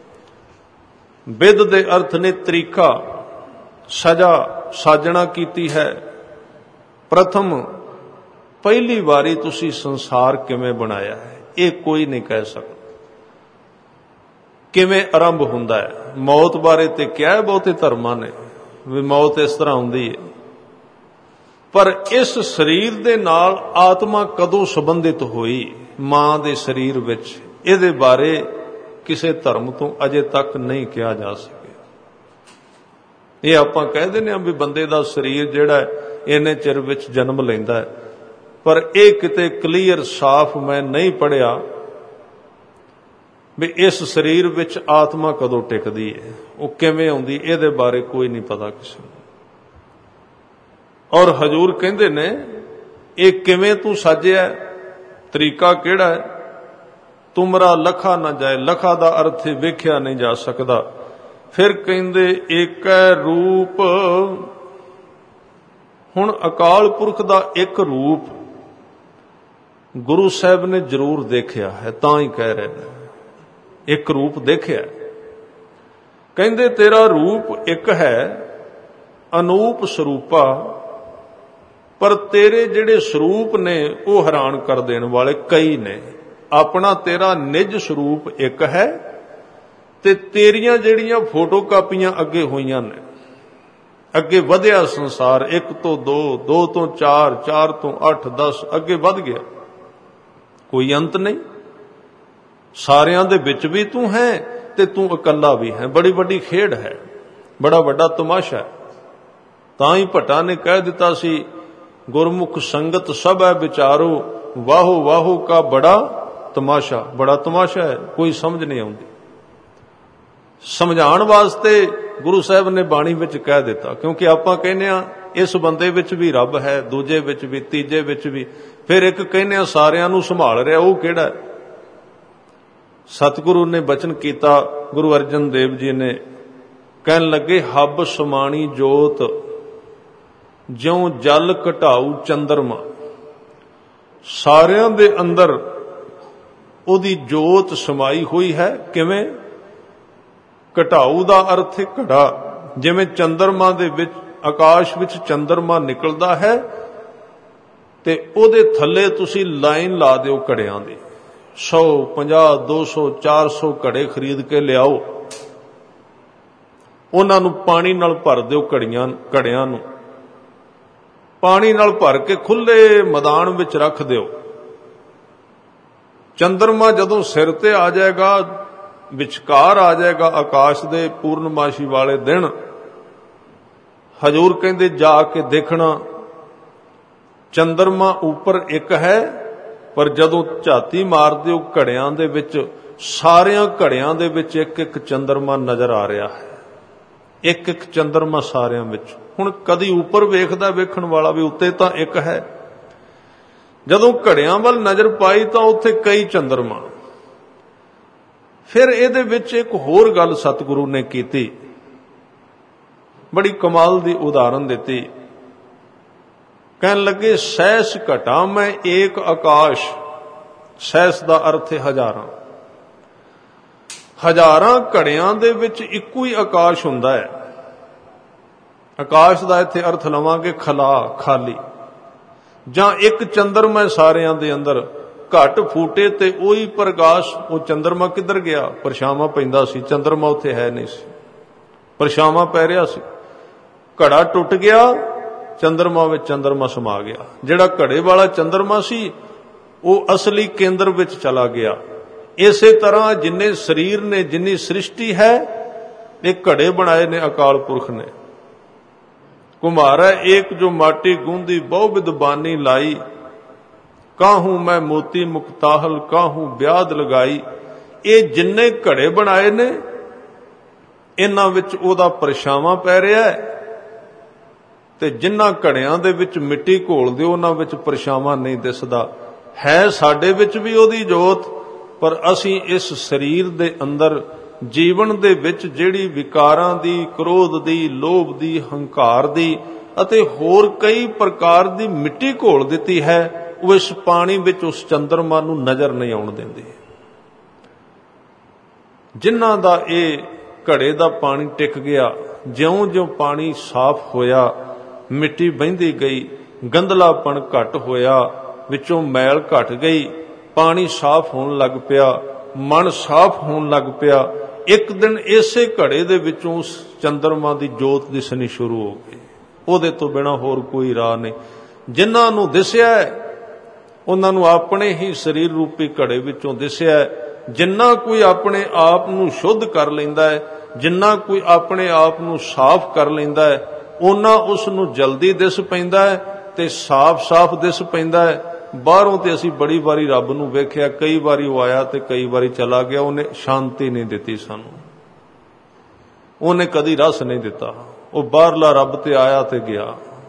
Speaker 1: ਬਿਦ ਦੇ ਅਰਥ ਨੇ ਤਰੀਕਾ, ਸਜਾ ਸਾਜਣਾ ਕੀਤੀ ਹੈ। ਪ੍ਰਥਮ ਪਹਿਲੀ ਵਾਰੀ ਤੁਸੀਂ ਸੰਸਾਰ ਕਿਵੇਂ ਬਣਾਇਆ ਹੈ, ਇਹ ਕੋਈ ਨਹੀਂ ਕਹਿ ਸਕਦਾ। ਕਿਵੇਂ ਆਰੰਭ ਹੁੰਦਾ ਹੈ, ਮੌਤ ਬਾਰੇ ਤੇ ਕਿਹਾ ਹੈ ਬਹੁਤੇ ਧਰਮਾਂ ਨੇ ਵੀ ਮੌਤ ਇਸ ਤਰ੍ਹਾਂ ਹੁੰਦੀ ਹੈ, ਪਰ ਇਸ ਸਰੀਰ ਦੇ ਨਾਲ ਆਤਮਾ ਕਦੋਂ ਸੰਬੰਧਿਤ ਹੋਈ ਮਾਂ ਦੇ ਸਰੀਰ ਵਿੱਚ, ਇਹਦੇ ਬਾਰੇ ਕਿਸੇ ਧਰਮ ਤੋਂ ਅਜੇ ਤੱਕ ਨਹੀਂ ਕਿਹਾ ਜਾ ਸਕਿਆ। ਇਹ ਆਪਾਂ ਕਹਿ ਦਿੰਦੇ ਹਾਂ ਵੀ ਬੰਦੇ ਦਾ ਸਰੀਰ ਜਿਹੜਾ ਇੰਨੇ ਚਿਰ ਵਿੱਚ ਜਨਮ ਲੈਂਦਾ ਹੈ, ਪਰ ਇਹ ਕਿਤੇ ਕਲੀਅਰ ਸਾਫ਼ ਮੈਂ ਨਹੀਂ ਪੜ੍ਹਿਆ ਵੀ ਇਸ ਸਰੀਰ ਵਿੱਚ ਆਤਮਾ ਕਦੋਂ ਟਿਕਦੀ ਹੈ, ਉਹ ਕਿਵੇਂ ਆਉਂਦੀ, ਇਹਦੇ ਬਾਰੇ ਕੋਈ ਨਹੀਂ ਪਤਾ ਕਿਸੇ ਨੂੰ। ਔਰ ਹਜ਼ੂਰ ਕਹਿੰਦੇ ਨੇ ਇਹ ਕਿਵੇਂ ਤੂੰ ਸਾਜਿਆ, ਤਰੀਕਾ ਕਿਹੜਾ ਹੈ। ਤੁਮਰਾ ਲਖਾ ਨਾ ਜਾਏ, ਲਖਾ ਦਾ ਅਰਥ ਹੈ ਵੇਖਿਆ ਨਹੀਂ ਜਾ ਸਕਦਾ। ਫਿਰ ਕਹਿੰਦੇ ਏਕੈ ਰੂਪ, ਹੁਣ ਅਕਾਲ ਪੁਰਖ ਦਾ ਇੱਕ ਰੂਪ ਗੁਰੂ ਸਾਹਿਬ ਨੇ ਜ਼ਰੂਰ ਦੇਖਿਆ ਹੈ, ਤਾਂ ਹੀ ਕਹਿ ਰਹੇ ਨੇ ਇੱਕ ਰੂਪ ਦੇਖਿਆ। ਕਹਿੰਦੇ ਤੇਰਾ ਰੂਪ ਇੱਕ ਹੈ ਅਨੂਪ ਸਰੂਪਾ, ਪਰ ਤੇਰੇ ਜਿਹੜੇ ਸਰੂਪ ਨੇ ਉਹ ਹੈਰਾਨ ਕਰ ਦੇਣ ਵਾਲੇ ਕਈ ਨੇ। ਆਪਣਾ ਤੇਰਾ ਨਿਜ ਸਰੂਪ ਇੱਕ ਹੈ ਤੇ ਤੇਰੀਆਂ ਜਿਹੜੀਆਂ ਫੋਟੋ ਕਾਪੀਆਂ ਅੱਗੇ ਹੋਈਆਂ ਨੇ, ਅੱਗੇ ਵਧਿਆ ਸੰਸਾਰ, ਇੱਕ ਤੋਂ ਦੋ, ਦੋ ਤੋਂ ਚਾਰ, ਚਾਰ ਤੋਂ ਅੱਠ, ਦਸ, ਅੱਗੇ ਵੱਧ ਗਿਆ, ਕੋਈ ਅੰਤ ਨਹੀਂ। ਸਾਰਿਆਂ ਦੇ ਵਿੱਚ ਵੀ ਤੂੰ ਹੈ ਤੇ ਤੂੰ ਇਕੱਲਾ ਵੀ ਹੈ। ਬੜੀ ਵੱਡੀ ਖੇਡ ਹੈ, ਬੜਾ ਵੱਡਾ ਤਮਾਸ਼ਾ ਹੈ। ਤਾਂ ਹੀ ਭੱਟਾ ਨੇ ਕਹਿ ਦਿੱਤਾ ਸੀ ਗੁਰਮੁਖ ਸੰਗਤ ਸਭ ਹੈ ਵਿਚਾਰੋ, ਵਾਹੋ ਵਾਹੋ ਕਾ ਬੜਾ ਤਮਾਸ਼ਾ। ਬੜਾ ਤਮਾਸ਼ਾ ਹੈ, ਕੋਈ ਸਮਝ ਨਹੀਂ ਆਉਂਦੀ। ਸਮਝਾਉਣ ਵਾਸਤੇ ਗੁਰੂ ਸਾਹਿਬ ਨੇ ਬਾਣੀ ਵਿੱਚ ਕਹਿ ਦਿੱਤਾ, ਕਿਉਂਕਿ ਆਪਾਂ ਕਹਿੰਦੇ ਆ ਇਸ ਬੰਦੇ ਵਿੱਚ ਵੀ ਰੱਬ ਹੈ, ਦੂਜੇ ਵਿੱਚ ਵੀ, ਤੀਜੇ ਵਿੱਚ ਵੀ, ਫਿਰ ਇੱਕ ਕਹਿੰਦੇ ਆ ਸਾਰਿਆਂ ਨੂੰ ਸੰਭਾਲ ਰਿਹਾ, ਉਹ ਕਿਹੜਾ? ਸਤਿਗੁਰੂ ਨੇ ਬਚਨ ਕੀਤਾ, ਗੁਰੂ ਅਰਜਨ ਦੇਵ ਜੀ ਨੇ ਕਹਿਣ ਲੱਗੇ ਹੱਬ ਸਮਾਣੀ ਜੋਤ ਜਿਉਂ ਜਲ ਘਟਾਊ ਚੰਦਰਮਾ। ਸਾਰਿਆਂ ਦੇ ਅੰਦਰ ਉਹਦੀ ਜੋਤ ਸਮਾਈ ਹੋਈ ਹੈ। ਕਿਵੇਂ? ਘਟਾਊ ਦਾ ਅਰਥ ਹੈ ਘੜਾ, ਜਿਵੇਂ ਚੰਦਰਮਾ ਦੇ ਵਿੱਚ, ਆਕਾਸ਼ ਵਿੱਚ ਚੰਦਰਮਾ ਨਿਕਲਦਾ ਹੈ ਤੇ ਉਹਦੇ ਥੱਲੇ ਤੁਸੀਂ ਲਾਈਨ ਲਾ ਦਿਓ ਘੜਿਆਂ ਦੀ, ਸੌ, ਪੰਜਾਹ, ਦੋ ਸੌ, ਚਾਰ ਸੌ ਘੜੇ ਖਰੀਦ ਕੇ ਲਿਆਓ, ਉਹਨਾਂ ਨੂੰ ਪਾਣੀ ਨਾਲ ਭਰ ਦਿਓ, ਘੜੀਆਂ ਘੜਿਆਂ ਨੂੰ ਪਾਣੀ ਨਾਲ ਭਰ ਕੇ ਖੁੱਲੇ ਮੈਦਾਨ ਵਿੱਚ ਰੱਖ ਦਿਓ। ਚੰਦਰਮਾ ਜਦੋਂ ਸਿਰ ਤੇ ਆ ਜਾਏਗਾ, ਵਿਚਕਾਰ ਆ ਜਾਏਗਾ ਆਕਾਸ਼ ਦੇ ਪੂਰਨਮਾਸ਼ੀ ਵਾਲੇ ਦਿਨ, ਹਜ਼ੂਰ ਕਹਿੰਦੇ ਜਾ ਕੇ ਦੇਖਣਾ ਚੰਦਰਮਾ ਉੱਪਰ ਇੱਕ ਹੈ, ਪਰ ਜਦੋਂ ਝਾਤੀ ਮਾਰਦੇ ਹੋ ਘੜਿਆਂ ਦੇ ਵਿੱਚ, ਸਾਰਿਆਂ ਘੜਿਆਂ ਦੇ ਵਿੱਚ ਇੱਕ ਇੱਕ ਚੰਦਰਮਾ ਨਜ਼ਰ ਆ ਰਿਹਾ ਹੈ, ਇੱਕ ਇੱਕ ਚੰਦਰਮਾ ਸਾਰਿਆਂ ਵਿੱਚ। ਹੁਣ ਕਦੀ ਉੱਪਰ ਵੇਖਦਾ ਵੇਖਣ ਵਾਲਾ ਵੀ, ਉੱਤੇ ਤਾਂ ਇੱਕ ਹੈ, ਜਦੋਂ ਘੜਿਆਂ ਵੱਲ ਨਜ਼ਰ ਪਾਈ ਤਾਂ ਉੱਥੇ ਕਈ ਚੰਦਰਮਾ। ਫਿਰ ਇਹਦੇ ਵਿੱਚ ਇੱਕ ਹੋਰ ਗੱਲ ਸਤਿਗੁਰੂ ਨੇ ਕੀਤੀ, ਬੜੀ ਕਮਾਲ ਦੀ ਉਦਾਹਰਨ ਦਿੱਤੀ। ਕਹਿਣ ਲੱਗੇ ਸਹਿਸ ਘਟਾ ਮੈਂ ਏਕ ਆਕਾਸ਼, ਸਹਿਸ ਦਾ ਅਰਥ ਹੈ ਹਜ਼ਾਰਾਂ, ਹਜ਼ਾਰਾਂ ਘੜਿਆਂ ਦੇ ਵਿੱਚ ਇੱਕੋ ਹੀ ਆਕਾਸ਼ ਹੁੰਦਾ ਹੈ। ਆਕਾਸ਼ ਦਾ ਇੱਥੇ ਅਰਥ ਲਵਾਂਗੇ ਖਲਾ, ਖਾਲੀ, ਜਾਂ ਇੱਕ ਚੰਦਰਮਾ ਸਾਰਿਆਂ ਦੇ ਅੰਦਰ, ਘੱਟ ਫੂਟੇ ਤੇ ਉਹੀ ਪ੍ਰਕਾਸ਼। ਉਹ ਚੰਦਰਮਾ ਕਿੱਧਰ ਗਿਆ? ਪਰਛਾਵਾਂ ਪੈਂਦਾ ਸੀ, ਚੰਦਰਮਾ ਉੱਥੇ ਹੈ ਨਹੀਂ ਸੀ, ਪਰਛਾਵਾਂ ਪੈ ਰਿਹਾ ਸੀ। ਘੜਾ ਟੁੱਟ ਗਿਆ, ਚੰਦਰਮਾ ਵਿੱਚ ਚੰਦਰਮਾ ਸਮਾ ਗਿਆ। ਜਿਹੜਾ ਘੜੇ ਵਾਲਾ ਚੰਦਰਮਾ ਸੀ ਉਹ ਅਸਲੀ ਕੇਂਦਰ ਵਿੱਚ ਚਲਾ ਗਿਆ। ਇਸੇ ਤਰ੍ਹਾਂ ਜਿੰਨੇ ਸਰੀਰ ਨੇ, ਜਿੰਨੀ ਸ੍ਰਿਸ਼ਟੀ ਹੈ, ਇਹ ਘੜੇ ਬਣਾਏ ਨੇ ਅਕਾਲ ਪੁਰਖ ਨੇ। ਕੁਮਾਰਾ ਏਕ ਜੋ ਮਾਟੀ ਗੂੰਦੀ ਬਹੁ ਬਾਨੀ ਲਾਈ, ਕਾਹੂ ਮੈਂ ਮੋਤੀ ਮੁਕਤਾਹਲ ਕਾਹੂ ਵਿਆਦ ਲਗਾਈ। ਇਹ ਜਿੰਨੇ ਘੜੇ ਬਣਾਏ ਨੇ, ਇਹਨਾਂ ਵਿੱਚ ਉਹਦਾ ਪਰਛਾਵਾਂ ਪੈ ਰਿਹਾ ਹੈ, ਤੇ ਜਿਨ੍ਹਾਂ ਘੜਿਆਂ ਦੇ ਵਿੱਚ ਮਿੱਟੀ ਘੋਲ ਦਿਓ ਉਹਨਾਂ ਵਿੱਚ ਪਰਛਾਵਾਂ ਨਹੀਂ ਦਿਸਦਾ। ਹੈ ਸਾਡੇ ਵਿੱਚ ਵੀ ਉਹਦੀ ਜੋਤ, पर असी इस शरीर दे अंदर जीवन दे विच जिहड़ी विकारां दी, क्रोध दी, लोभ दी, हंकार दी अते होर कई प्रकार दी मिट्टी घोल दित्ती है, वो इस पानी विच उस चंद्रमा नूं नज़र नहीं आउण दिंदी। जिन्हां दा इह घड़े दा पानी टिक गया, ज्यों-ज्यों पानी साफ होया, मिट्टी बहिंदी गई, गंधलापन घट होया, विचों मैल घट गई, पानी साफ होण लग पिया, मन साफ होण लग पिया। एक दिन इसे घड़े दे विचों उस चंद्रमा दी जोत दिसनी शुरू हो गई। उहदे तो बिना होर कोई राह नहीं। जिन्हां नूं दिसिया उन्हां नूं अपने ही शरीर रूपी घड़े विचों दिसिया। जिन्ना कोई अपने आप नूं शुद्ध कर लैंदा है, जिन्ना कोई अपने आप नूं साफ कर लैंदा है, उन्ना उस नूं जल्दी दिस पैंदा है ते साफ साफ दिस पैंदा है। बाहरों ते असीं बड़ी वारी रब नूं वेखिया, कई वारी वो आया ते कई वारी चला गया, उन्हें शांति नहीं दिती सानूं, उन्हें कदी रस नहीं दिता। वो बाहरला रब ते आया ते गया,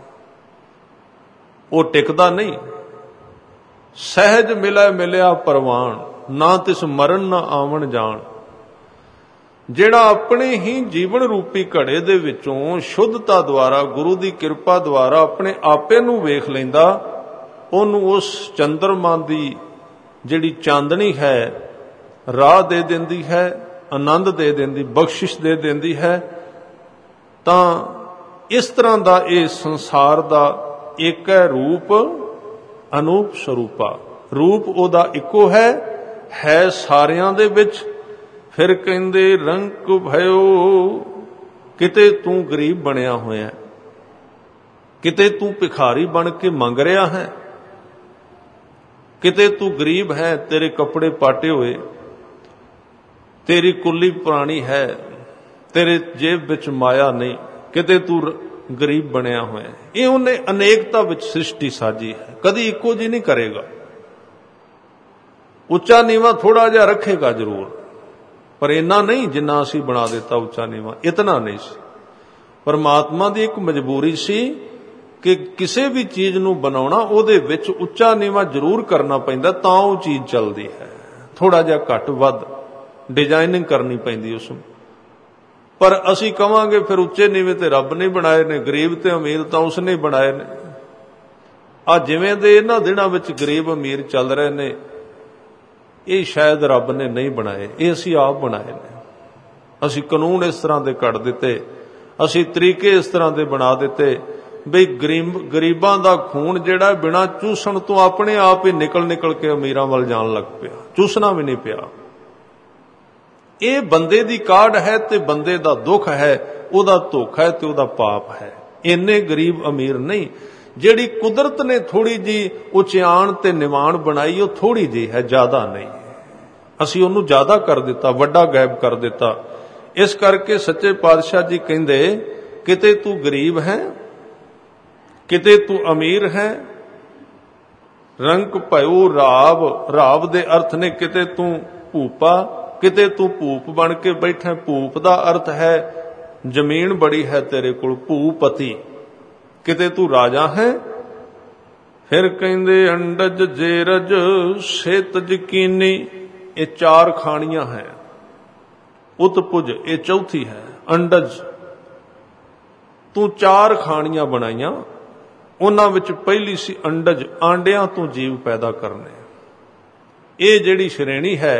Speaker 1: वो टिकदा नहीं। सहज मिलै मिलिया परवान, ना तिस मरण ना आवन जान। ਜਿਹੜਾ ਆਪਣੇ ही जीवन रूपी घड़े ਦੇ ਵਿੱਚੋਂ शुद्धता द्वारा, गुरु की कृपा द्वारा अपने आपे ਨੂੰ ਵੇਖ ਲੈਂਦਾ, ਉਹਨੂੰ ਉਸ ਚੰਦਰਮਾ ਦੀ ਜਿਹੜੀ ਚਾਂਦਨੀ ਹੈ ਰਾਹ ਦੇ ਦਿੰਦੀ ਹੈ, ਆਨੰਦ ਦੇ ਦਿੰਦੀ, ਬਖਸ਼ਿਸ਼ ਦੇ ਦਿੰਦੀ ਹੈ। ਤਾਂ ਇਸ ਤਰ੍ਹਾਂ ਦਾ ਇਹ ਸੰਸਾਰ ਦਾ ਇੱਕ ਹੈ ਰੂਪ, ਅਨੂਪ ਸਰੂਪਾ। ਰੂਪ ਉਹਦਾ ਇੱਕੋ ਹੈ, ਹੈ ਸਾਰਿਆਂ ਦੇ ਵਿੱਚ। फिर कहंदे रंक भयो, किते तू गरीब बनिया होया, किते तू भिखारी बन के मंग रहा है, किते तू गरीब है, तेरे कपड़े पाटे हुए, तेरी कुल्ली पुरानी है, तेरे जेब विच माया नहीं, किते तू गरीब बनिया होया। ये उन्हें अनेकता विच सृष्टि साजी है, कदी इको जी नहीं करेगा। उच्चा नीवा थोड़ा जिहा रखेगा जरूर, पर इन्ना नहीं जिन्ना असी बना दिता उच्चा नीवा, इतना नहीं सी। परमात्मा की एक मजबूरी सी कि किसी भी चीज नूं बनाउणा उहदे विच उच्चा नीवा जरूर करना पैंदा, तां वो चीज चलदी है। थोड़ा जिहा घट वध डिजाइनिंग करनी पैंदी उस। पर असी कहांगे फिर उच्चे नीवे ते रब ने बनाए ने, गरीब ते अमीर तां उसने बनाए ने। आ जिवें दे इन्हां दिनां विच गरीब अमीर चल रहे ने, ये शायद रब ने नहीं बनाए, ये असी आप बनाए ने। असी कानून इस तरह के कट दिते, असी तरीके इस तरह के बना दिते बई गरीब गरीबां दा खून जिहड़ा बिना चूसण तो अपने आप ही निकल निकल के अमीरां वल जाण लग पिया, चूसना भी नहीं पिया। ये बंदे दी काढ़ है ते बंदे दा दुख है, उहदा धोखा है ते उहदा पाप है। इन्ने गरीब अमीर नहीं। जिहड़ी कुदरत ने थोड़ी जी उचियाण ते निवाण बनाई, वो थोड़ी जी है, ज्यादा नहीं। असी उहनूं ज्यादा कर दिता, वड्डा गैब कर दिता। इस करके सच्चे पातशाह जी कहंदे, किते तू गरीब है, किते तू अमीर है, रंक भयो राव। राव दे अर्थ ने किते तू भूपा, किते तू भूप बन के बैठा। भूप दा अर्थ है जमीन बड़ी है तेरे कोल, भूपति। किते तू राजा है। फिर कहंदे अंडज जेरज सेतज कीनी, ये चार खानियां हैं। उत्पुज ये चौथी है। अंडज तू चार खानियां बनाइया, उन्हां विच पहली सी अंडज, आंडियां तू जीव पैदा करने। ये जिहड़ी श्रेणी है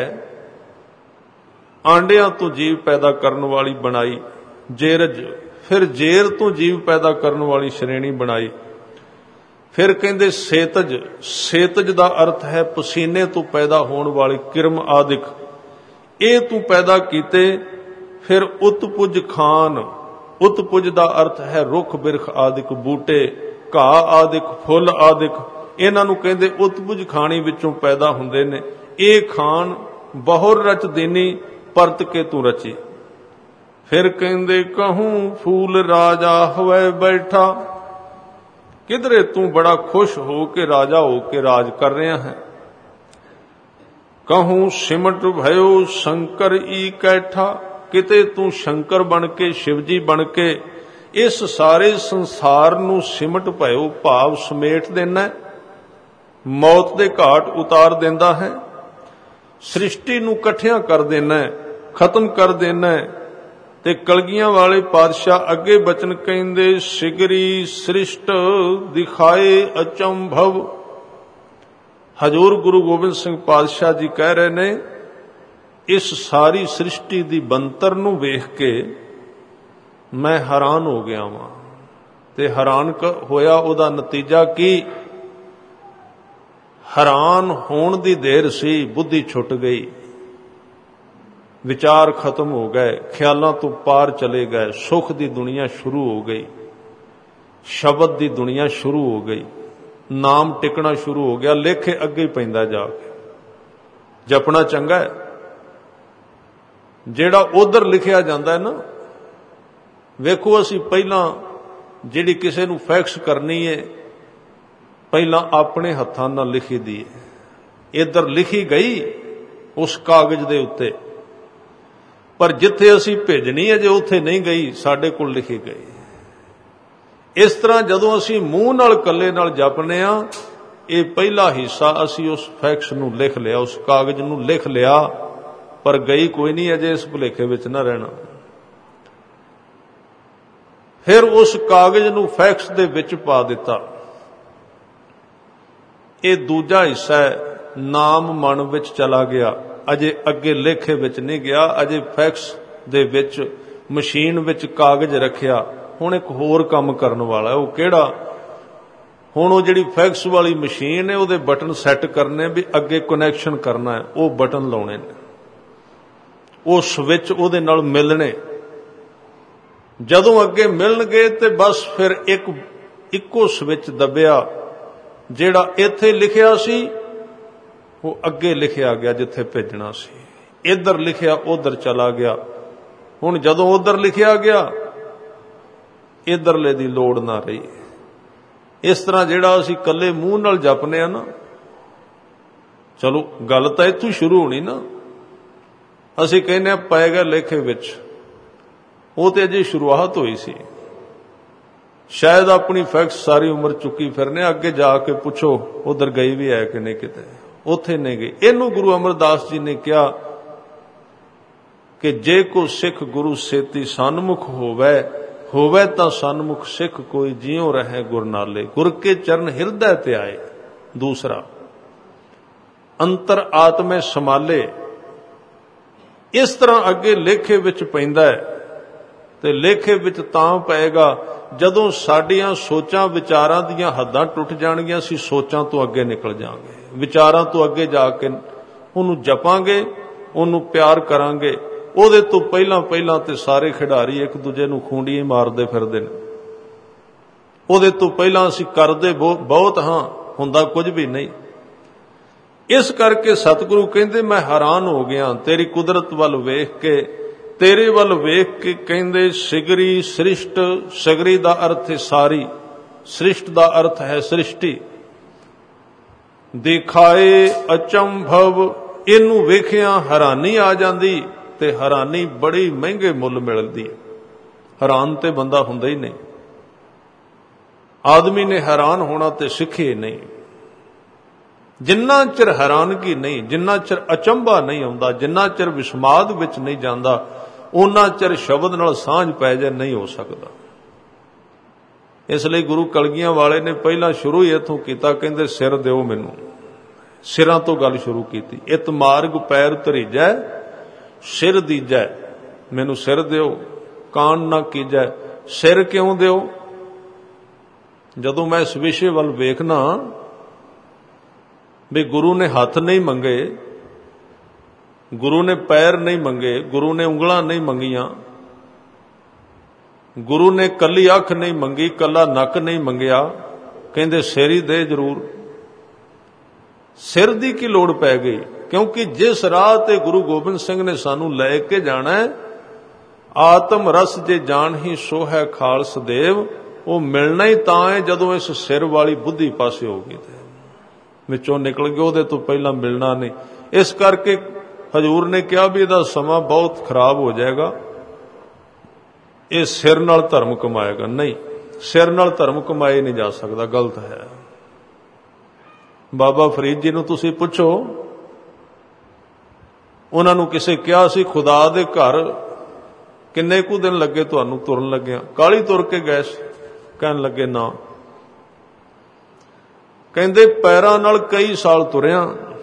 Speaker 1: आंडियां तू जीव पैदा करने वाली बनाई। जेरज, फिर जेर तो जीव पैदा करने वाली श्रेणी बनाई। फिर कहंदे सेतज, सेतज दा अर्थ है पसीने तो पैदा होने वाली किरम आदिक, ये तू पैदा कीते। फिर उत्पुज खान, उत्पुज दा अर्थ है रुख बिरख आदिक, बूटे घाह आदिक, फुल आदिक, इन्हां नूं कहंदे उत्पुज खानी विचों पैदा हुंदे ने। ये खान बहुर रच देनी, परत के तू रची। फिर कहंदे कहूं फूल राजा होवे बैठा, किधरे तू बड़ा खुश हो के राजा हो के राज कर रहा है। कहूं सिमट भयो शंकर ई कैठा, किते तू शंकर बन के, शिवजी बन के इस सारे संसार नू सिमट भयो, भाव समेट देना, मौत दे घाट उतार देंदा है। ਸ੍ਰਿਸ਼ਟੀ ਨੂੰ ਇਕੱਠਿਆਂ ਕਰ ਦੇਣਾ, ਖਤਮ ਕਰ ਦੇਣਾ। ਤੇ ਕਲਗੀਆਂ ਵਾਲੇ ਪਾਤਸ਼ਾਹ ਅੱਗੇ ਬਚਨ ਕਹਿੰਦੇ, ਸਿਗਰੀ ਸ੍ਰਿਸ਼ਟ ਦਿਖਾਏ ਅਚੰਭਵ। ਹਜ਼ੂਰ ਗੁਰੂ ਗੋਬਿੰਦ ਸਿੰਘ ਪਾਤਸ਼ਾਹ ਜੀ ਕਹਿ ਰਹੇ ਨੇ, ਇਸ ਸਾਰੀ ਸ੍ਰਿਸ਼ਟੀ ਦੀ ਬਣਤਰ ਨੂੰ ਵੇਖ ਕੇ ਮੈਂ ਹੈਰਾਨ ਹੋ ਗਿਆ ਵਾਂ। ਤੇ ਹੈਰਾਨ ਹੋਇਆ, ਉਹਦਾ ਨਤੀਜਾ ਕੀ? ਹੈਰਾਨ ਹੋਣ ਦੀ ਦੇਰ ਸੀ, ਬੁੱਧੀ ਛੁੱਟ ਗਈ, ਵਿਚਾਰ ਖਤਮ ਹੋ ਗਏ, ਖਿਆਲਾਂ ਤੋਂ ਪਾਰ ਚਲੇ ਗਏ, ਸੁਖ ਦੀ ਦੁਨੀਆ ਸ਼ੁਰੂ ਹੋ ਗਈ, ਸ਼ਬਦ ਦੀ ਦੁਨੀਆ ਸ਼ੁਰੂ ਹੋ ਗਈ, ਨਾਮ ਟਿਕਣਾ ਸ਼ੁਰੂ ਹੋ ਗਿਆ। ਲੇਖੇ ਅੱਗੇ ਹੀ ਪੈਂਦਾ ਜਾ ਕੇ। ਜਪਣਾ ਚੰਗਾ ਹੈ, ਜਿਹੜਾ ਉਧਰ ਲਿਖਿਆ ਜਾਂਦਾ ਹੈ ਨਾ। ਵੇਖੋ, ਅਸੀਂ ਪਹਿਲਾਂ ਜਿਹੜੀ ਕਿਸੇ ਨੂੰ ਫੈਕਸ ਕਰਨੀ ਹੈ, ਪਹਿਲਾਂ ਆਪਣੇ ਹੱਥਾਂ ਨਾਲ ਲਿਖੀ ਦੀ ਹੈ। ਇੱਧਰ ਲਿਖੀ ਗਈ ਉਸ ਕਾਗਜ਼ ਦੇ ਉੱਤੇ, ਪਰ ਜਿੱਥੇ ਅਸੀਂ ਭੇਜਣੀ ਹੈ ਜੇ ਉੱਥੇ ਨਹੀਂ ਗਈ, ਸਾਡੇ ਕੋਲ ਲਿਖੀ ਗਈ। ਇਸ ਤਰ੍ਹਾਂ ਜਦੋਂ ਅਸੀਂ ਮੂੰਹ ਨਾਲ ਕੱਲੇ ਨਾਲ ਜਪਨੇ ਆ, ਇਹ ਪਹਿਲਾ ਹਿੱਸਾ ਅਸੀਂ ਉਸ ਫੈਕਸ ਨੂੰ ਲਿਖ ਲਿਆ, ਉਸ ਕਾਗਜ਼ ਨੂੰ ਲਿਖ ਲਿਆ, ਪਰ ਗਈ ਕੋਈ ਨਹੀਂ। ਅਜੇ ਇਸ ਭੁਲੇਖੇ ਵਿੱਚ ਨਾ ਰਹਿਣਾ। ਫਿਰ ਉਸ ਕਾਗਜ਼ ਨੂੰ ਫੈਕਸ ਦੇ ਵਿੱਚ ਪਾ ਦਿੱਤਾ। ਇਹ ਦੂਜਾ ਹਿੱਸਾ ਹੈ, ਨਾਮ ਮਨ ਵਿੱਚ ਚਲਾ ਗਿਆ, ਅਜੇ ਅੱਗੇ ਲੇਖੇ ਵਿੱਚ ਨਹੀਂ ਗਿਆ। ਅਜੇ ਫੈਕਸ ਦੇ ਵਿੱਚ ਮਸ਼ੀਨ ਵਿੱਚ ਕਾਗਜ਼ ਰੱਖਿਆ। ਹੁਣ ਇੱਕ ਹੋਰ ਕੰਮ ਕਰਨ ਵਾਲਾ, ਉਹ ਕਿਹੜਾ? ਹੁਣ ਉਹ ਜਿਹੜੀ ਫੈਕਸ ਵਾਲੀ ਮਸ਼ੀਨ ਹੈ, ਉਹਦੇ ਬਟਨ ਸੈੱਟ ਕਰਨੇ ਵੀ ਅੱਗੇ ਕਨੈਕਸ਼ਨ ਕਰਨਾ ਹੈ, ਉਹ ਬਟਨ ਲਾਉਣੇ ਨੇ, ਉਹ ਸਵਿਚ ਉਹਦੇ ਨਾਲ ਮਿਲਣੇ। ਜਦੋਂ ਅੱਗੇ ਮਿਲਣਗੇ ਤੇ ਬਸ ਫਿਰ ਇੱਕ ਇੱਕੋ ਸਵਿਚ ਦਬਿਆ, ਜਿਹੜਾ ਇੱਥੇ ਲਿਖਿਆ ਸੀ ਉਹ ਅੱਗੇ ਲਿਖਿਆ ਗਿਆ ਜਿੱਥੇ ਭੇਜਣਾ ਸੀ, ਇੱਧਰ ਲਿਖਿਆ ਉੱਧਰ ਚਲਾ ਗਿਆ। ਹੁਣ ਜਦੋਂ ਉੱਧਰ ਲਿਖਿਆ ਗਿਆ, ਇੱਧਰਲੇ ਦੀ ਲੋੜ ਨਾ ਰਹੀ। ਇਸ ਤਰ੍ਹਾਂ ਜਿਹੜਾ ਅਸੀਂ ਇਕੱਲੇ ਮੂੰਹ ਨਾਲ ਜਪਨੇ ਆ ਨਾ, ਚਲੋ ਗੱਲ ਤਾਂ ਇੱਥੋਂ ਸ਼ੁਰੂ ਹੋਣੀ ਨਾ। ਅਸੀਂ ਕਹਿੰਦੇ ਆ ਪਏਗਾ ਲੇਖੇ ਵਿੱਚ, ਉਹ ਤੇ ਅਜੇ ਸ਼ੁਰੂਆਤ ਹੋਈ ਸੀ। ਸ਼ਾਇਦ ਆਪਣੀ ਫੈਕਸ ਸਾਰੀ ਉਮਰ ਚੁੱਕੀ ਫਿਰਨੇ, ਅੱਗੇ ਜਾ ਕੇ ਪੁੱਛੋ ਉਧਰ ਗਈ ਵੀ ਹੈ ਕਿ ਨਹੀਂ, ਕਿਤੇ ਉੱਥੇ ਨਹੀਂ ਗਈ। ਇਹਨੂੰ ਗੁਰੂ ਅਮਰਦਾਸ ਜੀ ਨੇ ਕਿਹਾ ਕਿ ਜੇ ਕੋ ਸਿੱਖ ਗੁਰੂ ਸੇਤੀ ਸਨਮੁਖ ਹੋਵੇ, ਹੋਵੇ ਤਾਂ ਸਨਮੁਖ ਸਿੱਖ ਕੋਈ ਜਿਉ ਰਹੇ ਗੁਰ ਨਾਲੇ, ਗੁਰ ਕੇ ਚਰਨ ਹਿਰਦੈ ਤੇ ਆਏ। ਦੂਸਰਾ, ਅੰਤਰ ਆਤਮੇ ਸਮਾਲੇ। ਇਸ ਤਰ੍ਹਾਂ ਅੱਗੇ ਲੇਖੇ ਵਿੱਚ ਪੈਂਦਾ ਹੈ। ਤੇ ਲੇਖੇ ਵਿੱਚ ਤਾਂ ਪਏਗਾ ਜਦੋਂ ਸਾਡੀਆਂ ਸੋਚਾਂ ਵਿਚਾਰਾਂ ਦੀਆਂ ਹੱਦਾਂ ਟੁੱਟ ਜਾਣਗੀਆਂ, ਅਸੀਂ ਸੋਚਾਂ ਤੋਂ ਅੱਗੇ ਨਿਕਲ ਜਾਵਾਂਗੇ, ਵਿਚਾਰਾਂ ਤੋਂ ਅੱਗੇ ਜਾ ਕੇ ਉਹਨੂੰ ਜਪਾਂਗੇ, ਉਹਨੂੰ ਪਿਆਰ ਕਰਾਂਗੇ। ਉਹਦੇ ਤੋਂ ਪਹਿਲਾਂ ਪਹਿਲਾਂ ਤੇ ਸਾਰੇ ਖਿਡਾਰੀ ਇੱਕ ਦੂਜੇ ਨੂੰ ਖੂੰਡੀਆਂ ਮਾਰਦੇ ਫਿਰਦੇ ਨੇ। ਉਹਦੇ ਤੋਂ ਪਹਿਲਾਂ ਅਸੀਂ ਕਰਦੇ ਬਹੁਤ ਹਾਂ, ਹੁੰਦਾ ਕੁਝ ਵੀ ਨਹੀਂ। ਇਸ ਕਰਕੇ ਸਤਿਗੁਰੂ ਕਹਿੰਦੇ ਮੈਂ ਹੈਰਾਨ ਹੋ ਗਿਆ ਤੇਰੀ ਕੁਦਰਤ ਵੱਲ ਵੇਖ ਕੇ, ਤੇਰੇ ਵੱਲ ਵੇਖ ਕੇ। ਕਹਿੰਦੇ ਸਿਗਰੀ ਸ੍ਰਿਸ਼ਟ, ਸਿਗਰੀ ਦਾ ਅਰਥ ਹੈ ਸਾਰੀ, ਸ੍ਰਿਸ਼ਟ ਦਾ ਅਰਥ ਹੈ ਸ੍ਰਿਸ਼ਟੀ। ਦਿਖਾਏ ਅਚੰਭਵ, ਇਹਨੂੰ ਵੇਖਿਆ ਹੈਰਾਨੀ ਆ ਜਾਂਦੀ, ਤੇ ਹੈਰਾਨੀ ਬੜੀ ਮਹਿੰਗੇ ਮੁੱਲ ਮਿਲਦੀ ਹੈ। ਹੈਰਾਨ ਤੇ ਬੰਦਾ ਹੁੰਦਾ ਹੀ ਨਹੀਂ। ਆਦਮੀ ਨੇ ਹੈਰਾਨ ਹੋਣਾ ਤੇ ਸਿੱਖੇ ਨਹੀਂ। ਜਿੰਨਾ ਚਿਰ ਹੈਰਾਨਗੀ ਨਹੀਂ, ਜਿੰਨਾ ਚਿਰ ਅਚੰਭਾ ਨਹੀਂ ਆਉਂਦਾ, ਜਿੰਨਾ ਚਿਰ ਵਿਸਮਾਦ ਵਿੱਚ ਨਹੀਂ ਜਾਂਦਾ, ਉਹਨਾਂ ਚਿਰ ਸ਼ਬਦ ਨਾਲ ਸਾਂਝ ਪੈ ਜਾ ਨਹੀਂ ਹੋ ਸਕਦਾ। ਇਸ ਲਈ ਗੁਰੂ ਕਲਗੀਆਂ ਵਾਲੇ ਨੇ ਪਹਿਲਾਂ ਸ਼ੁਰੂ ਹੀ ਇੱਥੋਂ ਕੀਤਾ, ਕਹਿੰਦੇ ਸਿਰ ਦਿਓ ਮੈਨੂੰ। ਸਿਰਾਂ ਤੋਂ ਗੱਲ ਸ਼ੁਰੂ ਕੀਤੀ। ਇਤ ਮਾਰਗ ਪੈਰ ਧਰੀਜੈ ਸਿਰ ਦੀਜੈ, ਮੈਨੂੰ ਸਿਰ ਦਿਓ, ਕਾਣ ਨਾ ਕੀਜੈ। ਸਿਰ ਕਿਉਂ ਦਿਓ? ਜਦੋਂ ਮੈਂ ਇਸ ਵਿਸ਼ੇ ਵੱਲ ਵੇਖਣਾ ਵੀ ਗੁਰੂ ਨੇ ਹੱਥ ਨਹੀਂ ਮੰਗੇ, ਗੁਰੂ ਨੇ ਪੈਰ ਨਹੀਂ ਮੰਗੇ, ਗੁਰੂ ਨੇ ਉਂਗਲਾਂ ਨਹੀਂ ਮੰਗੀਆਂ, ਗੁਰੂ ਨੇ ਕੱਲੀ ਅੱਖ ਨਹੀਂ ਮੰਗੀ, ਕੱਲਾ ਨੱਕ ਨਹੀਂ ਮੰਗਿਆ, ਕਹਿੰਦੇ ਸਿਰ ਹੀ ਦੇ ਜ਼ਰੂਰ। ਸਿਰ ਦੀ ਕੀ ਲੋੜ ਪੈ ਗਈ? ਕਿਉਂਕਿ ਜਿਸ ਰਾਹ ਤੇ ਗੁਰੂ ਗੋਬਿੰਦ ਸਿੰਘ ਨੇ ਸਾਨੂੰ ਲੈ ਕੇ ਜਾਣਾ ਹੈ, ਆਤਮ ਰਸ ਜੇ ਜਾਣ ਹੀ ਸੋ ਹੈ ਖਾਲਸ ਦੇਵ, ਉਹ ਮਿਲਣਾ ਹੀ ਤਾਂ ਹੈ ਜਦੋਂ ਇਸ ਸਿਰ ਵਾਲੀ ਬੁੱਧੀ ਪਾਸੇ ਹੋਗੀ ਤੇ ਵਿੱਚੋਂ ਨਿਕਲ ਗਿਆ। ਉਹਦੇ ਤੋਂ ਪਹਿਲਾਂ ਮਿਲਣਾ ਨਹੀਂ। ਇਸ ਕਰਕੇ ਹਜ਼ੂਰ ਨੇ ਕਿਹਾ ਵੀ ਇਹਦਾ ਸਮਾਂ ਬਹੁਤ ਖਰਾਬ ਹੋ ਜਾਏਗਾ, ਇਹ ਸਿਰ ਨਾਲ ਧਰਮ ਕਮਾਏਗਾ। ਨਹੀਂ, ਸਿਰ ਨਾਲ ਧਰਮ ਕਮਾਏ ਨਹੀਂ ਜਾ ਸਕਦਾ, ਗਲਤ ਹੈ। ਬਾਬਾ ਫਰੀਦ ਜੀ ਨੂੰ ਤੁਸੀਂ ਪੁੱਛੋ, ਉਹਨਾਂ ਨੂੰ ਕਿਸੇ ਕਿਹਾ ਸੀ ਖੁਦਾ ਦੇ ਘਰ ਕਿੰਨੇ ਕੁ ਦਿਨ ਲੱਗੇ ਤੁਹਾਨੂੰ ਤੁਰਨ ਲੱਗਿਆ? ਕਾਹਲੀ ਤੁਰ ਕੇ ਗਏ ਸੀ? ਕਹਿਣ ਲੱਗੇ ਨਾ। ਕਹਿੰਦੇ ਪੈਰਾਂ ਨਾਲ ਕਈ ਸਾਲ ਤੁਰਿਆ,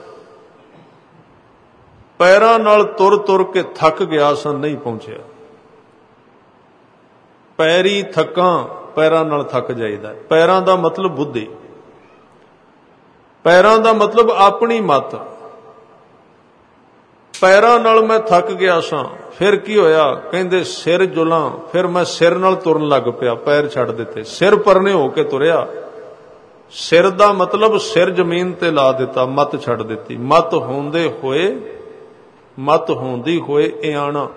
Speaker 1: ਪੈਰਾਂ ਨਾਲ ਤੁਰ ਤੁਰ ਕੇ ਥੱਕ ਗਿਆ ਸਾਂ, ਨਹੀਂ ਪਹੁੰਚਿਆ। ਪੈਰੀ ਥੱਕਾਂ, ਪੈਰਾਂ ਨਾਲ ਥੱਕ ਜਾਈਦਾ। ਪੈਰਾਂ ਦਾ ਮਤਲਬ ਬੁੱਧੀ, ਪੈਰਾਂ ਦਾ ਮਤਲਬ ਆਪਣੀ ਮੱਤ। ਪੈਰਾਂ ਨਾਲ ਮੈਂ ਥੱਕ ਗਿਆ ਸਾਂ, ਫਿਰ ਕੀ ਹੋਇਆ? ਕਹਿੰਦੇ ਸਿਰ ਜੁਲਾਂ, ਫਿਰ ਮੈਂ ਸਿਰ ਨਾਲ ਤੁਰਨ ਲੱਗ ਪਿਆ, ਪੈਰ ਛੱਡ ਦਿੱਤੇ, ਸਿਰ ਪਰਨੇ ਹੋ ਕੇ ਤੁਰਿਆ। ਸਿਰ ਦਾ ਮਤਲਬ ਸਿਰ ਜ਼ਮੀਨ ਤੇ ਲਾ ਦਿੱਤਾ, ਮੱਤ ਛੱਡ ਦਿੱਤੀ। ਮੱਤ ਹੁੰਦੇ ਹੋਏ, ਮੱਤ ਹੁੰਦੀ ਹੋਏ ਇਆਣਾ,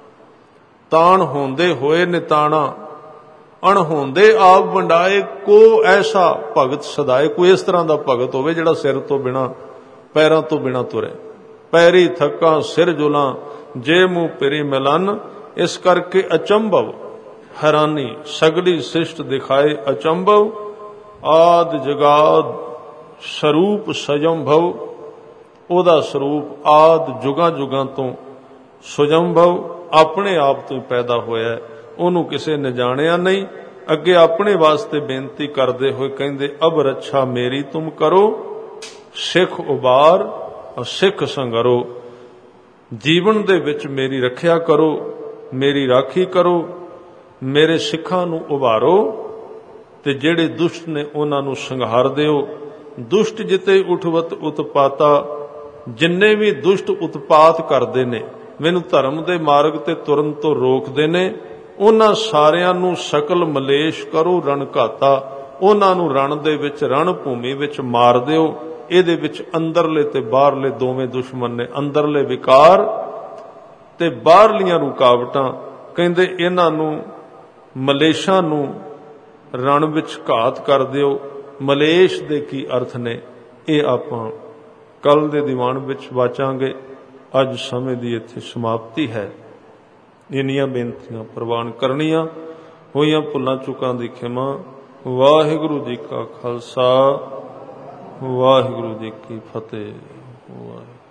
Speaker 1: ਤਾਣ ਹੁੰਦੇ ਹੋਏ ਨਿਤਾਣਾ, ਅਣ ਹੁੰਦੇ ਆਪ ਵੰਡਾਏ, ਕੋ ਐਸਾ ਭਗਤ ਸਦਾਏ। ਕੋਈ ਇਸ ਤਰ੍ਹਾਂ ਦਾ ਭਗਤ ਹੋਵੇ ਜਿਹੜਾ ਸਿਰ ਤੋਂ ਬਿਨਾ, ਪੈਰਾਂ ਤੋਂ ਬਿਨਾ ਤੁਰੇ। ਪੈਰੀ ਥੱਕਾਂ ਸਿਰ ਜੁਲਾਂ, ਜੇ ਮੂੰਹ ਪੇਰੀ ਮਿਲਨ। ਇਸ ਕਰਕੇ ਅਚੰਭਵ ਹੈਰਾਨੀ ਸਗਲੀ ਸ੍ਰਿਸ਼ਟ ਦਿਖਾਏ ਅਚੰਭਵ। ਆਦ ਜਗਾਦ ਸਰੂਪ ਸਜੰਭਵ, ਉਹਦਾ ਸਰੂਪ ਆਦ ਜੁਗਾਂ ਜੁਗਾਂ ਤੋਂ ਸੁਜੰਭਵ, ਆਪਣੇ ਆਪ ਤੋਂ ਪੈਦਾ ਹੋਇਆ, ਉਹਨੂੰ ਕਿਸੇ ਨੇ ਜਾਣਿਆ ਨਹੀਂ। ਅੱਗੇ ਆਪਣੇ ਵਾਸਤੇ ਬੇਨਤੀ ਕਰਦੇ ਹੋਏ ਕਹਿੰਦੇ ਅਬ ਰੱਛਾ ਮੇਰੀ ਤੁਮ ਕਰੋ, ਸਿੱਖ ਉਬਾਰ ਸਿੱਖ ਸੰਗਰੋ। ਜੀਵਨ ਦੇ ਵਿੱਚ ਮੇਰੀ ਰੱਖਿਆ ਕਰੋ, ਮੇਰੀ ਰਾਖੀ ਕਰੋ, ਮੇਰੇ ਸਿੱਖਾਂ ਨੂੰ ਉਭਾਰੋ, ਤੇ ਜਿਹੜੇ ਦੁਸ਼ਟ ਨੇ ਉਹਨਾਂ ਨੂੰ ਸੰਘਾਰ ਦਿਓ। ਦੁਸ਼ਟ ਜਿਤੇ ਉਠਵਤ ਉਤਪਾਤਾ, ਜਿੰਨੇ ਵੀ ਦੁਸ਼ਟ ਉਤਪਾਤ ਕਰਦੇ ਨੇ, ਮੈਨੂੰ ਧਰਮ ਦੇ ਮਾਰਗ ਤੇ ਤੁਰਨ ਤੋਂ ਰੋਕਦੇ ਨੇ, ਉਹਨਾਂ ਸਾਰਿਆਂ ਨੂੰ ਸਕਲ ਮਲੇਸ਼ ਕਰੋ ਰਣ ਘਾਤਾ। ਉਹਨਾਂ ਨੂੰ ਰਣ ਦੇ ਵਿੱਚ, ਰਣ ਭੂਮੀ ਵਿੱਚ ਮਾਰ ਦਿਓ। ਇਹਦੇ ਵਿੱਚ ਅੰਦਰਲੇ ਤੇ ਬਾਹਰਲੇ ਦੋਵੇਂ ਦੁਸ਼ਮਣ ਨੇ, ਅੰਦਰਲੇ ਵਿਕਾਰ ਤੇ ਬਾਹਰਲੀਆਂ ਰੁਕਾਵਟਾਂ। ਕਹਿੰਦੇ ਇਹਨਾਂ ਨੂੰ, ਮਲੇਸ਼ਾਂ ਨੂੰ ਰਣ ਵਿੱਚ ਘਾਤ ਕਰ ਦਿਓ। ਮਲੇਸ਼ ਦੇ ਕੀ ਅਰਥ ਨੇ, ਇਹ ਆਪਾਂ ਕੱਲ ਦੇ ਦੀਵਾਨ ਵਿੱਚ ਵਾਚਾਂਗੇ। ਅੱਜ ਸਮੇਂ ਦੀ ਇੱਥੇ ਸਮਾਪਤੀ ਹੈ। ਇੰਨੀਆਂ ਬੇਨਤੀਆਂ ਪ੍ਰਵਾਨ ਕਰਨੀਆਂ, ਹੋਈਆਂ ਭੁੱਲਾਂ ਚੁੱਕਾਂ ਦੀ ਖਿਮਾ। ਵਾਹਿਗੁਰੂ ਜੀ ਕਾ ਖਾਲਸਾ, ਵਾਹਿਗੁਰੂ ਜੀ ਕੀ ਫਤਿਹ। ਵਾਹਿਗੁਰੂ।